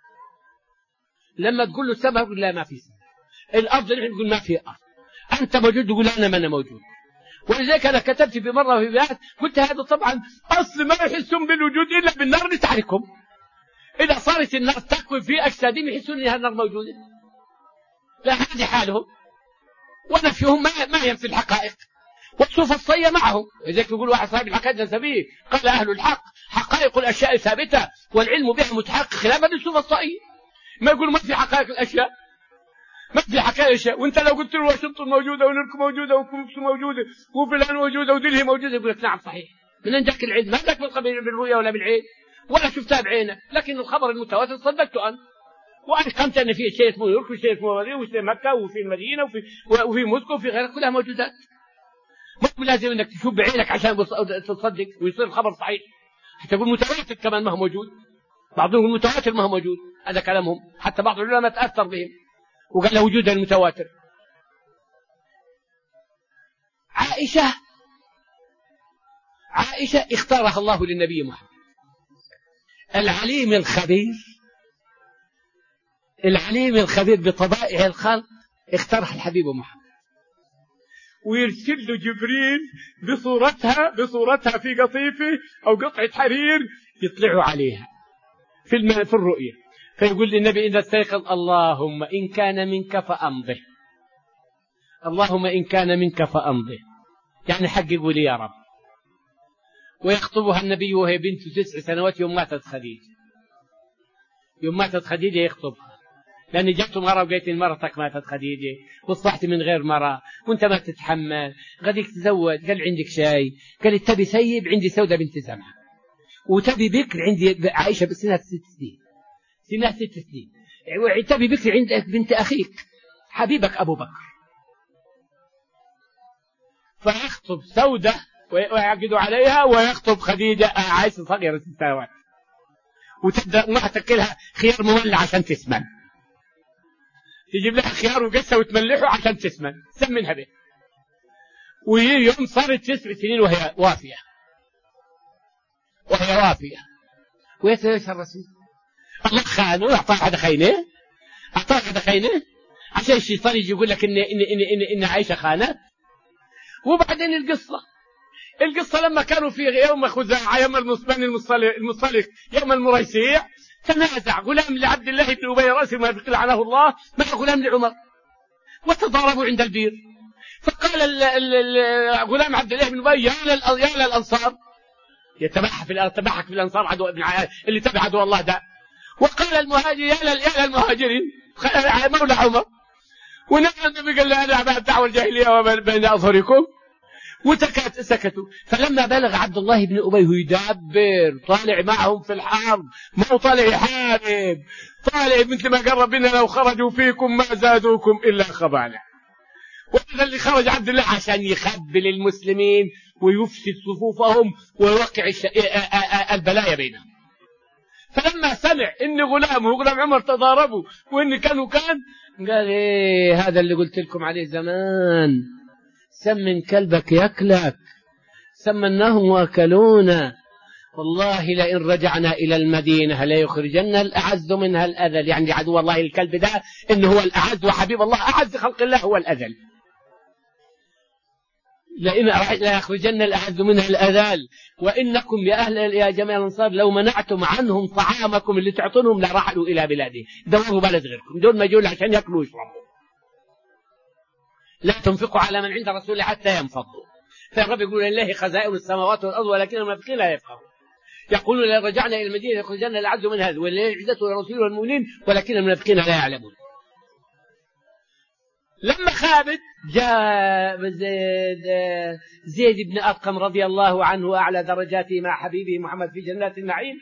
لما تقول له السماء يقول لا ما في سماء، الأرض يقول ما في أرض، أنت موجود يقول أنا ما أنا موجود. ولذلك أنا كتبت بمرة في بيات قلت هذا طبعا أصل ما يحسون بالوجود إلا بالنار لتحركهم. إذا صارت النار تكوي في أجسادهم يحسون أنها النار موجودة، لا هذه حالهم ونفيهم ما ما ينفي الحقائق، والسوفسطية معهم. لذلك يقول واحد صاحب الحقائق النسبية قال أهل الحق حقائق الأشياء ثابتة والعلم بها متحقق خلافا للسوفسطية. ما يقول ما في حقائق الأشياء، ما في حكاية الأشياء. وانت لو قلت له واشنطن موجودة ونيويورك موجودة وكوكس موجودة وفلان موجودة ودلهي موجودة يقول لك نعم صحيح. من عندك العلم؟ ما عندك بالرؤية ولا بالعين ولا شفتها بعينك، لكن الخبر المتواتر صدقته أنت وأحكمت أن في شيء اسمه نيويورك وشيء اسمه مدينة وشيء مكة وفي المدينة وفي وفي موسكو وفي غيرها كلها موجودات. مو لازم انك تشوف بعينك عشان تصدق ويصير الخبر صحيح. حتى يقول متواتر كمان ما هو موجود، بعضهم يقول متواتر ما هو موجود، هذا كلامهم. حتى بعض العلماء تأثر بهم وقال له وجود المتواتر. عائشة عائشة اختارها الله للنبي محمد، العليم الخبير العليم الخبير بطبائع الخلق، اختارها الحبيب محمد ويرسل له جبريل بصورتها بصورتها في قطيفه أو قطعة حرير يطلعوا عليها في الم... في الرؤية، فيقول للنبي إذا استيقظ اللهم إن كان منك فأمضه، اللهم إن كان منك فأمضه، يعني حققوا لي يا رب. ويخطبها النبي وهي بنت تسع سنوات يوم ماتت خديجة، يوم ماتت خديجة يخطبها، لأن جبت مرة وقيت مرتك ماتت خديجة وصحت من غير مرة وانت ما تتحمل، غديك تزوج، قال عندك شاي، قال تبي سيب عندي سودة بنت زمعة، وتبي بكر عندي عائشة بسنها ست سنين سنها ست سنين، تبي بكر عندك بنت أخيك حبيبك أبو بكر. فيخطب سودة ويعقدوا عليها ويخطب خديجة عائشة صغيرة ست سنوات، وتبدأ ما تأكلها خيار مملح عشان تسمن، تجيب لها خيار وقسة وتملحه عشان تسمن سمنها به. وهي يوم صارت تسع سنين وهي وافية وهي وافية ويتلوش الرسول الله خانه وأعطاه هذا خينه أعطاه هذا خينه عشان الشيطان يجي يقول لك إن إن إن إن, إن عائشة خانت. وبعدين القصة القصة لما كانوا في يوم خزاعة يوم المصطلق يوم المريسيع تنازع غلام لعبد الله بن أبي رأس ما لعنه الله مع غلام لعمر وتضاربوا عند البير، فقال الغلام عبد الله بن أبي يا للأنصار يتبعها في تبعك في الأنصار عدو ابن اللي تبع عدو الله ده، وقال المهاجر يا للمهاجرين مولى عمر، ونحن النبي قال له أنا الدعوة الجاهلية وما بين أظهركم وتكت سكتوا. فلما بلغ عبد الله بن أبي يدبر طالع معهم في الحرب، مو طالع يحارب، طالع مثل ما قال ربنا لو خرجوا فيكم ما زادوكم إلا خبالا. وهذا اللي خرج عبد الله عشان يخبل المسلمين ويفسد صفوفهم ويوقع البلايا بينهم. فلما سمع إن غلامه وغلام عمر تضاربوا وإن كانوا كان قال إيه هذا اللي قلت لكم عليه زمان، سمن كلبك يأكلك، سمناهم وأكلونا، والله لئن رجعنا إلى المدينة ليخرجن الأعز منها الأذل، يعني عدو الله الكلب ده إنه هو الأعز وحبيب الله أعز خلق الله هو الأذل، لئن لا يخرجن الأعز منها الأذل، وإنكم يا أهل يا جماعة الأنصار لو منعتم عنهم طعامكم اللي تعطونهم لرحلوا إلى بلاده، دوروا بلد غيركم دول ما يجون عشان يأكلوا ويشربوا، لا تنفقوا على من عند رسول حتى ينفضوا. فالرب يقول لله خزائن السماوات والأرض ولكن المنافقين لا يفقهون، يقولون لو رجعنا إلى المدينة يخرجن الأعز من هذا ولله العزة لرسوله والمؤمنين ولكن المنافقين لا يعلمون. لما خابت جاء زيد, زيد بن أرقم رضي الله عنه أعلى درجاته مع حبيبه محمد في جنات النعيم.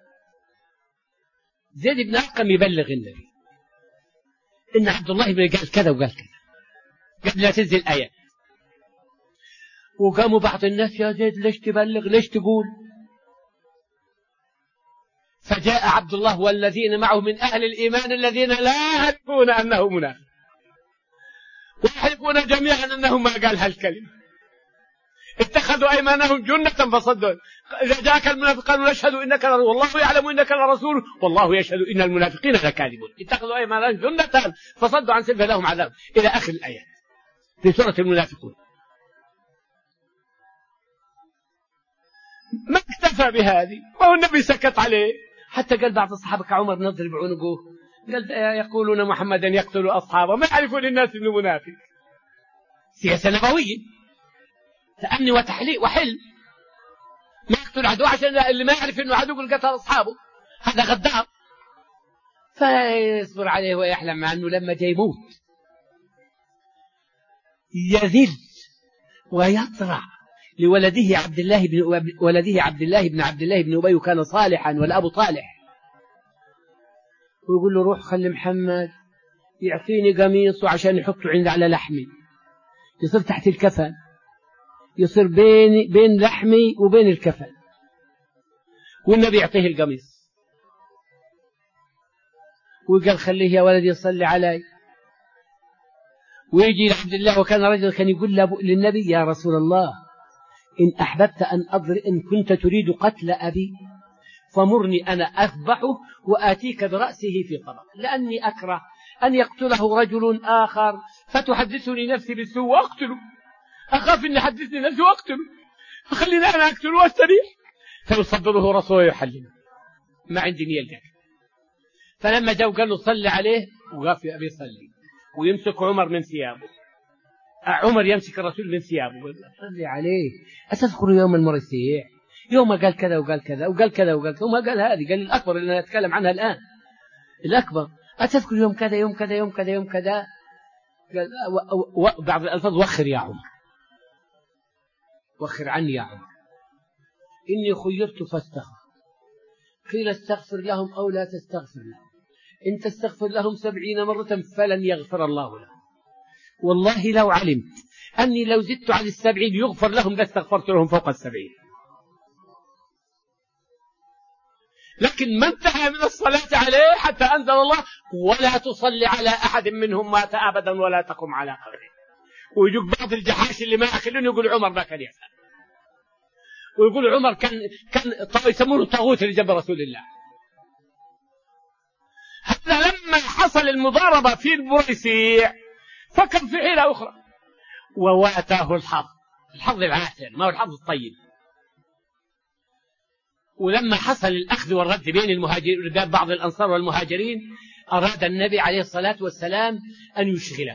زيد بن أرقم يبلغ النبي إن عبد الله بن قال كذا وقال كذا قبل لا تنزل آيات. وقاموا بعض الناس يا زيد ليش تبلغ ليش تقول؟ فجاء عبد الله والذين معه من أهل الإيمان الذين لا يعرفون أنه منافق ويحلفون جميعا أنه ما قال هالكلمة. اتخذوا أيمانهم جنة فصدوا. إذا جاءك المنافق قالوا نشهد إنك لرسول والله يعلم إنك لرسول والله يشهد إن المنافقين لكاذبون. اتخذوا أيمانهم جنة فصدوا عن سبيل لهم عذاب إلى آخر الآيات في سورة المنافقون. ما اكتفى بهذه وهو النبي سكت عليه حتى قال بعض الصحابة كعمر نضرب عنقه قال يقولون محمدا يقتل أصحابه ما يعرفون الناس إنه منافق. سياسة نبوية تأمني وتحليل وحل ما يقتل عدو عشان اللي ما يعرف إنه عدو قتل أصحابه هذا غدار. فيصبر عليه ويحلم عنه لما جاي يموت يذل ويطرع لولده عبد الله بن ولده عبد الله بن عبد الله بن أبي وكان صالحا والأب طالح ويقول له روح خلي محمد يعطيني قميصه عشان يحطه عند على لحمي يصير تحت الكفن يصير بين بين لحمي وبين الكفن والنبي يعطيه القميص وقال خليه يا ولدي يصلي علي. ويجي لعبد الله وكان رجل كان يقول للنبي يا رسول الله إن أحببت أن أضر إن كنت تريد قتل أبي فمرني أنا أذبحه وآتيك برأسه في طبق لأني أكره أن يقتله رجل آخر فتحدثني نفسي بالسوء وأقتله أخاف أن يحدثني نفسي وأقتله فخلينا أنا أقتله واستريح. فيصدره رسوله يحلمه ما عندي نية الجاك. فلما جاء قال له صلي عليه وقف أبي يصلي ويمسك عمر من ثيابه عمر يمسك الرسول من ثيابه صلي عليه أتذكر يوم المرسيع يوم قال كذا وقال كذا وقال كذا وقال كذا وما قال هذه قال الأكبر اللي أنا أتكلم عنها الآن الأكبر أتذكر يوم كذا يوم كذا يوم كذا يوم كذا قال بعض الألفاظ وخر يا عمر وخر عني يا عمر إني خيرت فاستغفر قيل استغفر لهم أو لا تستغفر لهم إن تستغفر لهم سبعين مرة فلن يغفر الله لهم والله لو علمت أني لو زدت على السبعين يغفر لهم لاستغفرت لهم فوق السبعين. لكن ما انتهى من الصلاة عليه حتى أنزل الله ولا تصلي على أحد منهم مات أبدا ولا تقم على قبره. ويجوك بعض الجحاش اللي ما أخلون يقول عمر ما كان يفعل ويقول عمر كان كان يسمونه طاغوت لجنب رسول الله. حتى لما حصل المضاربة في المريسيع فكر في حيلة أخرى وواتاه الحظ الحظ العاثر ما هو الحظ الطيب. ولما حصل الأخذ والرد بين المهاجرين بعض الأنصار والمهاجرين أراد النبي عليه الصلاة والسلام أن يشغله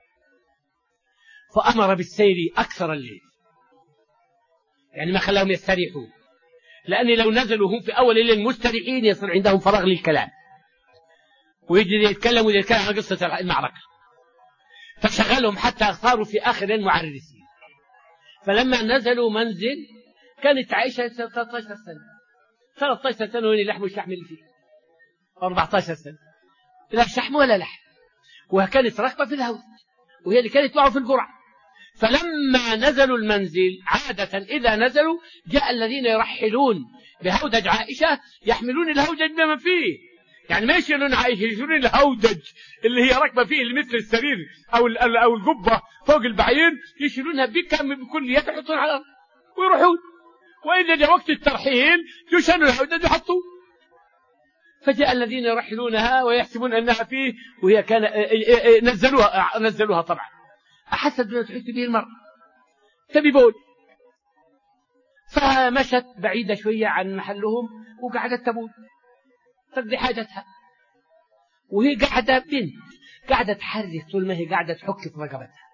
فأمر بالسير أكثر الليل يعني ما خلاهم يستريحوا لأن لو نزلوا هم في أول الليل مستريحين يصير عندهم فراغ للكلام ويجي يتكلموا يتكلم عن قصة المعركة. فشغلهم حتى صاروا في آخر المعرسين. فلما نزلوا منزل كانت عائشة ثلاثة عشر سنة ثلاثة عشر سنة وين اللحم والشحم اللي فيه أربعة عشر سنة لا شحم ولا لحم وكانت ركبة في الهودج وهي اللي كانت معه في القرعة. فلما نزلوا المنزل عادة إذا نزلوا جاء الذين يرحلون بهودج عائشة يحملون الهودج بما فيه يعني ما يشيلون عائشة يشيلون الهودج اللي هي ركبة فيه مثل السرير أو أو القبة فوق البعير يشيلونها بكم بكل يد يحطون على الأرض ويروحون. وإذا جاء وقت الترحيل يشيلون الهودج يحطون. فجاء الذين يرحلونها ويحسبون أنها فيه وهي كان نزلوها نزلوها طبعا أحست بما تحس به المرء تبي بول فمشت بعيدة شوية عن محلهم وقعدت تبول تقضي حاجتها وهي قاعدة بنت قاعدة تحرك طول ما هي قاعدة تحك في رقبتها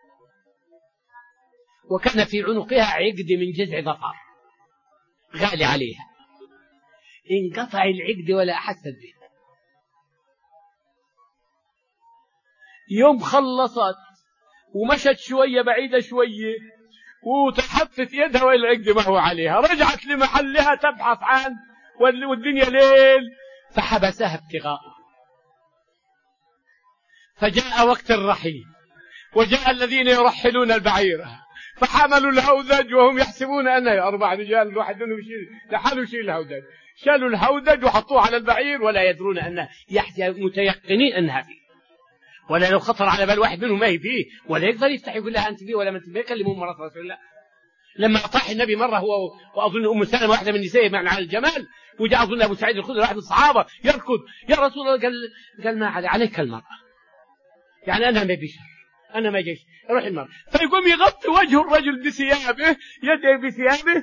وكان في عنقها عقد من جذع ظفر غالي عليها انقطع العقد ولا أحست به. يوم خلصت ومشت شوية بعيدة شوية وتحطت يدها والعقد ما هو عليها، رجعت لمحلها تبحث عن والدنيا ليل، فحبسها ابتغاء. فجاء وقت الرحيل وجاء الذين يرحلون البعير فحملوا الهودج وهم يحسبون أنه أربع رجال واحد منهم يشيل لحاله يشيل الهودج، شالوا الهودج وحطوه على البعير ولا يدرون أنه متيقنين أنها فيه، ولا لو خطر على بال واحد منهم ما هي فيه ولا يقدر يفتح يقول لها أنت فيه ولا ما أنت فيه. يكلمون مرة رسول الله لما أطاح النبي مرة هو وأظن أم سلمة واحدة من النساء معنا على الجمال، وجاء أظن أبو سعيد الخدري واحد من الصحابة يركض يا رسول الله، قال قال ما علي عليك المرأة، يعني أنا ما بشر أنا ما جيش روح المرأة. فيقوم يغطي وجه الرجل بثيابه يده بثيابه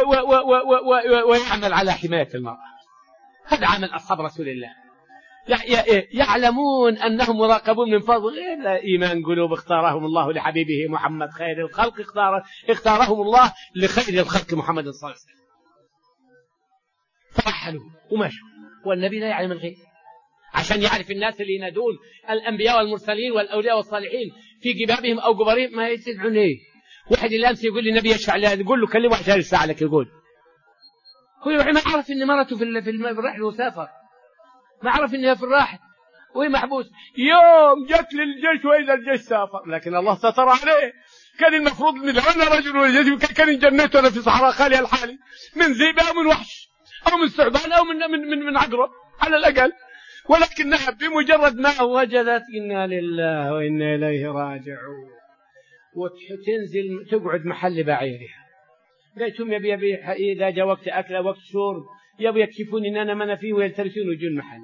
ويعمل على حماية المرأة. هذا عمل أصحاب رسول الله، يعلمون أنهم مراقبون من فضل إيمان قلوب اختارهم الله لحبيبه محمد خير الخلق، اختار اختارهم الله لخير الخلق محمد صلى الله عليه وسلم. فرحلوا ومشوا والنبي لا يعلم الغيب، عشان يعرف الناس اللي ينادون الأنبياء والمرسلين والأولياء والصالحين في جبابهم أو قبرهم ما يتدعون ايه. واحد اللي أمس يقول لي النبي يشفع له، يقول له كلمه عشان يشفع لك، يقول هو ما عرف إن مرته في في الرحل وسافر، ما عرف إنها في الراحل وهي محبوس. يوم جت للجيش وإذا الجيش سافر، لكن الله ستر عليه. كان المفروض إن لو أنا رجل والجيش كان جنيت أنا في صحراء خالية الحالي من ذئب أو من وحش أو من ثعبان أو من من من, من عقرب على الأقل، ولكنها بمجرد ما وجدت إنا لله وإنا إليه راجعون وتنزل تقعد محل بعيرها. قلتم يبي يبي إذا جاء وقت أكل وقت شرب يبي يكشفون إن أنا من فيه ويلترسون وجون المحل،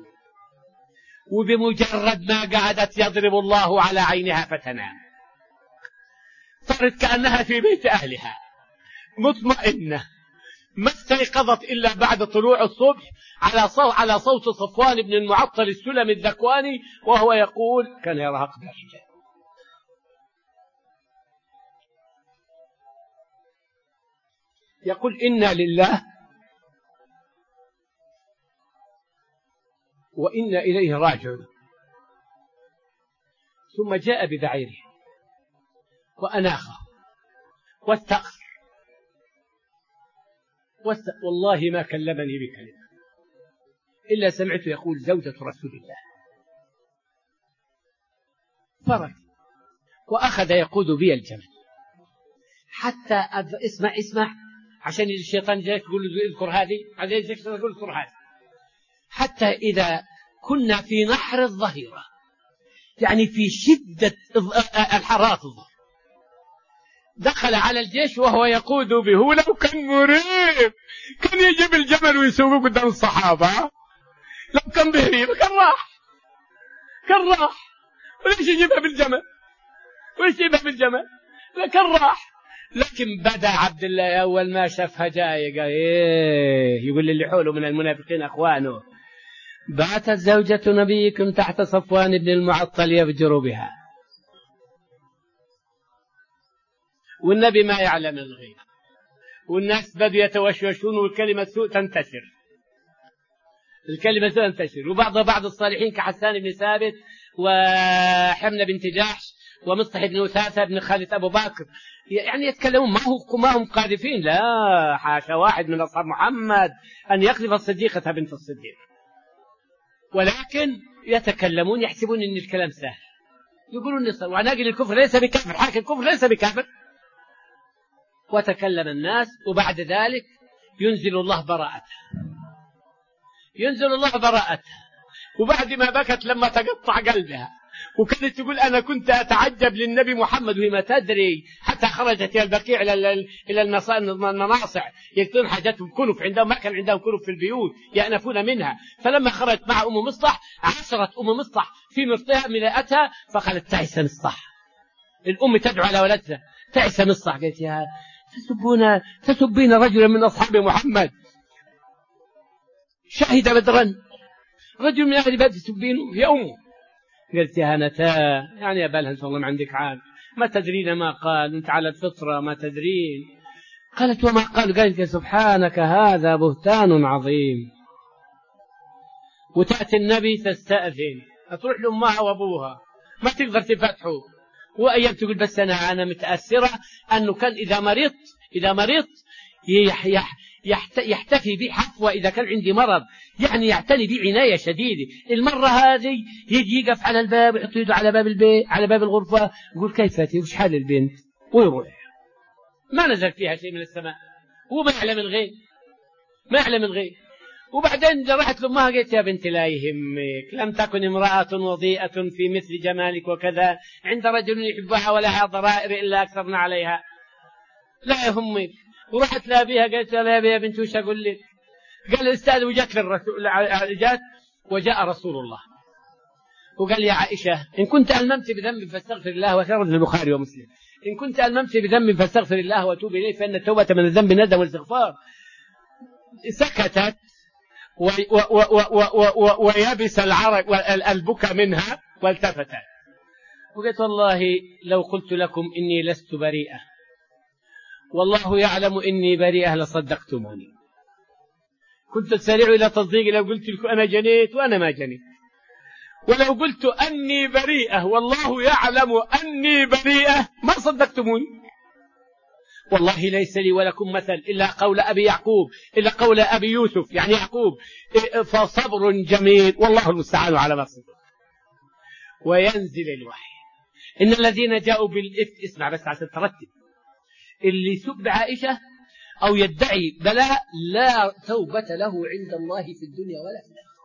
وبمجرد ما قعدت يضرب الله على عينها فتنام، صارت كأنها في بيت أهلها مطمئنة، ما استيقظت إلا بعد طلوع الصبح على صوت على صوت صفوان بن المعطل السلمي الذكواني وهو يقول كان يرهق بالحجاب. يقول إنا لله وإنا إليه راجعون. ثم جاء ببعيره وأناخه واستأخر واست... والله ما كلمني بكلمة إلا سمعته يقول زوجة رسول الله. فرق وأخذ يقود بي الجمل حتى أد... اسمع اسمع عشان الشيطان جاء يقول اذكر هذه عشان الشيطان يقول اذكر هذه، حتى إذا كنا في نحر الظهيرة يعني في شدة الحرارة الظهر دخل على الجيش وهو يقود به. لو كان مريب كان يجيب الجمل ويسوقه قدام الصحابة، لو كان بهريب كان راح كان راح وليش يجيبها بالجمل وليش يجيبها بالجمل لكن راح. لكن بدأ عبد الله أول ما شافها جاية قال إيه، يقول للي حوله من المنافقين أخوانه باتت زوجة نبيكم تحت صفوان بن المعطل يفجر بها، والنبي ما يعلم الغيب، والناس بدوا يتوشوشون والكلمة سوء تنتشر، الكلمة سوء تنتشر. وبعض بعض الصالحين كحسان بن ثابت وحمنة بنت جحش ومصطح بن وثاثة بن خالد أبو بكر يعني يتكلمون ما هم ما هم قاذفين، لا حاشا واحد من أصحاب محمد أن يقذف الصديقة بنت الصديق، ولكن يتكلمون يحسبون أن الكلام سهل، يقولون نصر وناقل الكفر ليس بكافر، حاكم الكفر ليس بكافر. وتكلم الناس وبعد ذلك ينزل الله براءتها ينزل الله براءتها وبعد ما بكت لما تقطع قلبها وكانت تقول أنا كنت أتعجب للنبي محمد وهي ما تدري حتى خرجت إلى البقيع إلى المناصع يكتون حاجاتهم كنف، عندهم ما كان عندهم كنف في البيوت يأنفون منها. فلما خرجت مع أم مصطح عصرت أم مصطح في مرطها ملأتها فقالت تعس مصطح. الأم تدعو على ولدها تعس مصطح، قالت يا تسبون تسبين رجلا من أصحاب محمد شهد بدرا، رجل من أهل بدر تسبينه يا أمه. قلت يا هنتا يعني يا بالها انت والله ما عندك عاد ما تدرين ما قال انت على الفطرة ما تدرين. قالت وما قال؟ قالت سبحانك هذا بهتان عظيم. وتأتي النبي تستأذن تروح لأمها وأبوها ما تقدر تفتحه، وأيام تقول بس أنا أنا متأثرة أنه كان إذا مرضت إذا مرضت يح يح يحت يحتفي بي حفوة إذا كان عندي مرض، يعني يعتني بي عناية شديدة. المرة هذه يجي يقف على الباب، يحط يده على باب البيت على باب الغرفة، يقول كيفتي وش حال البنت، ويروح. ما نزل فيها شيء من السماء، هو ما يعلم الغيب، ما يعلم الغيب. وبعدين رحت لأمها قلت يا بنتي لا يهمك، لم تكن امرأة وضيئة في مثل جمالك وكذا عند رجل يحبها ولها ضرائر إلا أكثرنا عليها، لا يهمك. ورحت لأبيها قلت لا يا بنتي وش أقول لك؟ قال الأستاذ وجاءت للرسول جات وجاء رسول الله وقال يا عائشة إن كنت ألممت بذنب فاستغفر الله، وخرج البخاري ومسلم، إن كنت ألممت بذنب فاستغفر الله وتوب إليه فإن التوبة من الذنب ندم والاستغفار. سكتت ويبس العرق والبكى منها والتفتت وقلت والله لو قلت لكم إني لست بريئة والله يعلم إني بريئة لصدقتموني. كنت تسارع إلى تصديقي لو قلت لكم أنا جنيت وأنا ما جنيت، ولو قلت أني بريئة والله يعلم أني بريئة ما صدقتموني. والله ليس لي ولكم مثل إلا قول أبي يعقوب إلا قول أبي يوسف يعني يعقوب فصبر جميل والله المستعان على ما صدق. وينزل الوحي إن الذين جاءوا بالإفك، اسمع بس عشان ترتب، اللي سب عائشة أو يدعي بلاء لا توبة له عند الله في الدنيا ولا في الآخرة.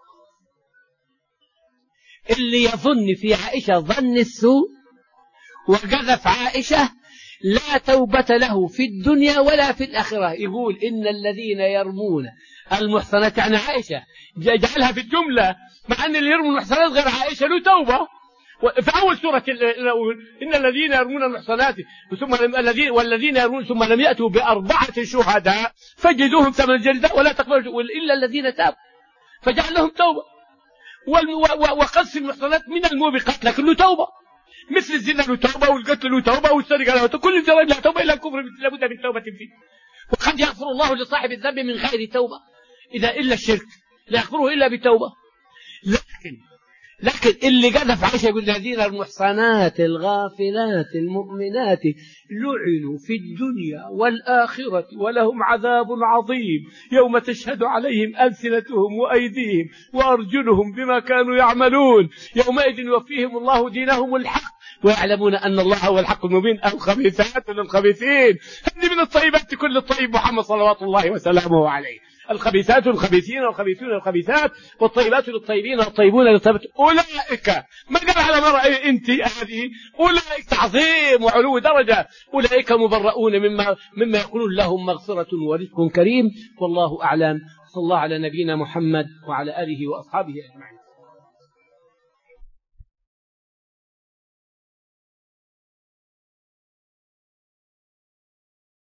اللي يظن في عائشة ظن السوء وقذف عائشة لا توبة له في الدنيا ولا في الآخرة. يقول إن الذين يرمون المحصنات عن عائشة جعلها في الجملة، مع أن اللي يرمون المحصنات غير عائشة له توبة. في أول سورة إن الذين يرمون المحصنات ثم الذين والذين يرمون ثم لم يأتوا بأربعة شهداء فجدوهم ثمن جلدة ولا تقبلوا إلا الذين تابوا فجعل لهم توبة. وقذف المحصنات من الموبقات لكن له توبة، مثل الزنا له توبة والقتل له توبة والسرقة له توبة، كل الجرائم له توبة إلا الكفر لابد من توبة فيه. وقد يغفر الله لصاحب الذنب من غير توبة إذا إلا الشرك لا يغفره إلا بتوبة. لكن لكن اللي قذف عائشة يقول الذين المحصنات الغافلات المؤمنات لعنوا في الدنيا والآخرة ولهم عذاب عظيم يوم تشهد عليهم ألسنتهم وأيديهم وأرجلهم بما كانوا يعملون يومئذ يوفيهم الله دينهم الحق ويعلمون أن الله هو الحق المبين. الخبيثات للخبيثين، هذه من الطيبات كل الطيب محمد صلوات الله وسلامه عليه. الخبيثات الخبيثين والخبيثون الخبيثات والطيبات للطيبين والطيبون للطيبات. أولئك ما قال على مرأة أنت هذه، أولئك تعظيم وعلو درجة، أولئك مبرؤون مما مما يقولون لهم مغفرة ورزق كريم. والله أعلم. صلى الله على نبينا محمد وعلى آله وأصحابه أجمعين.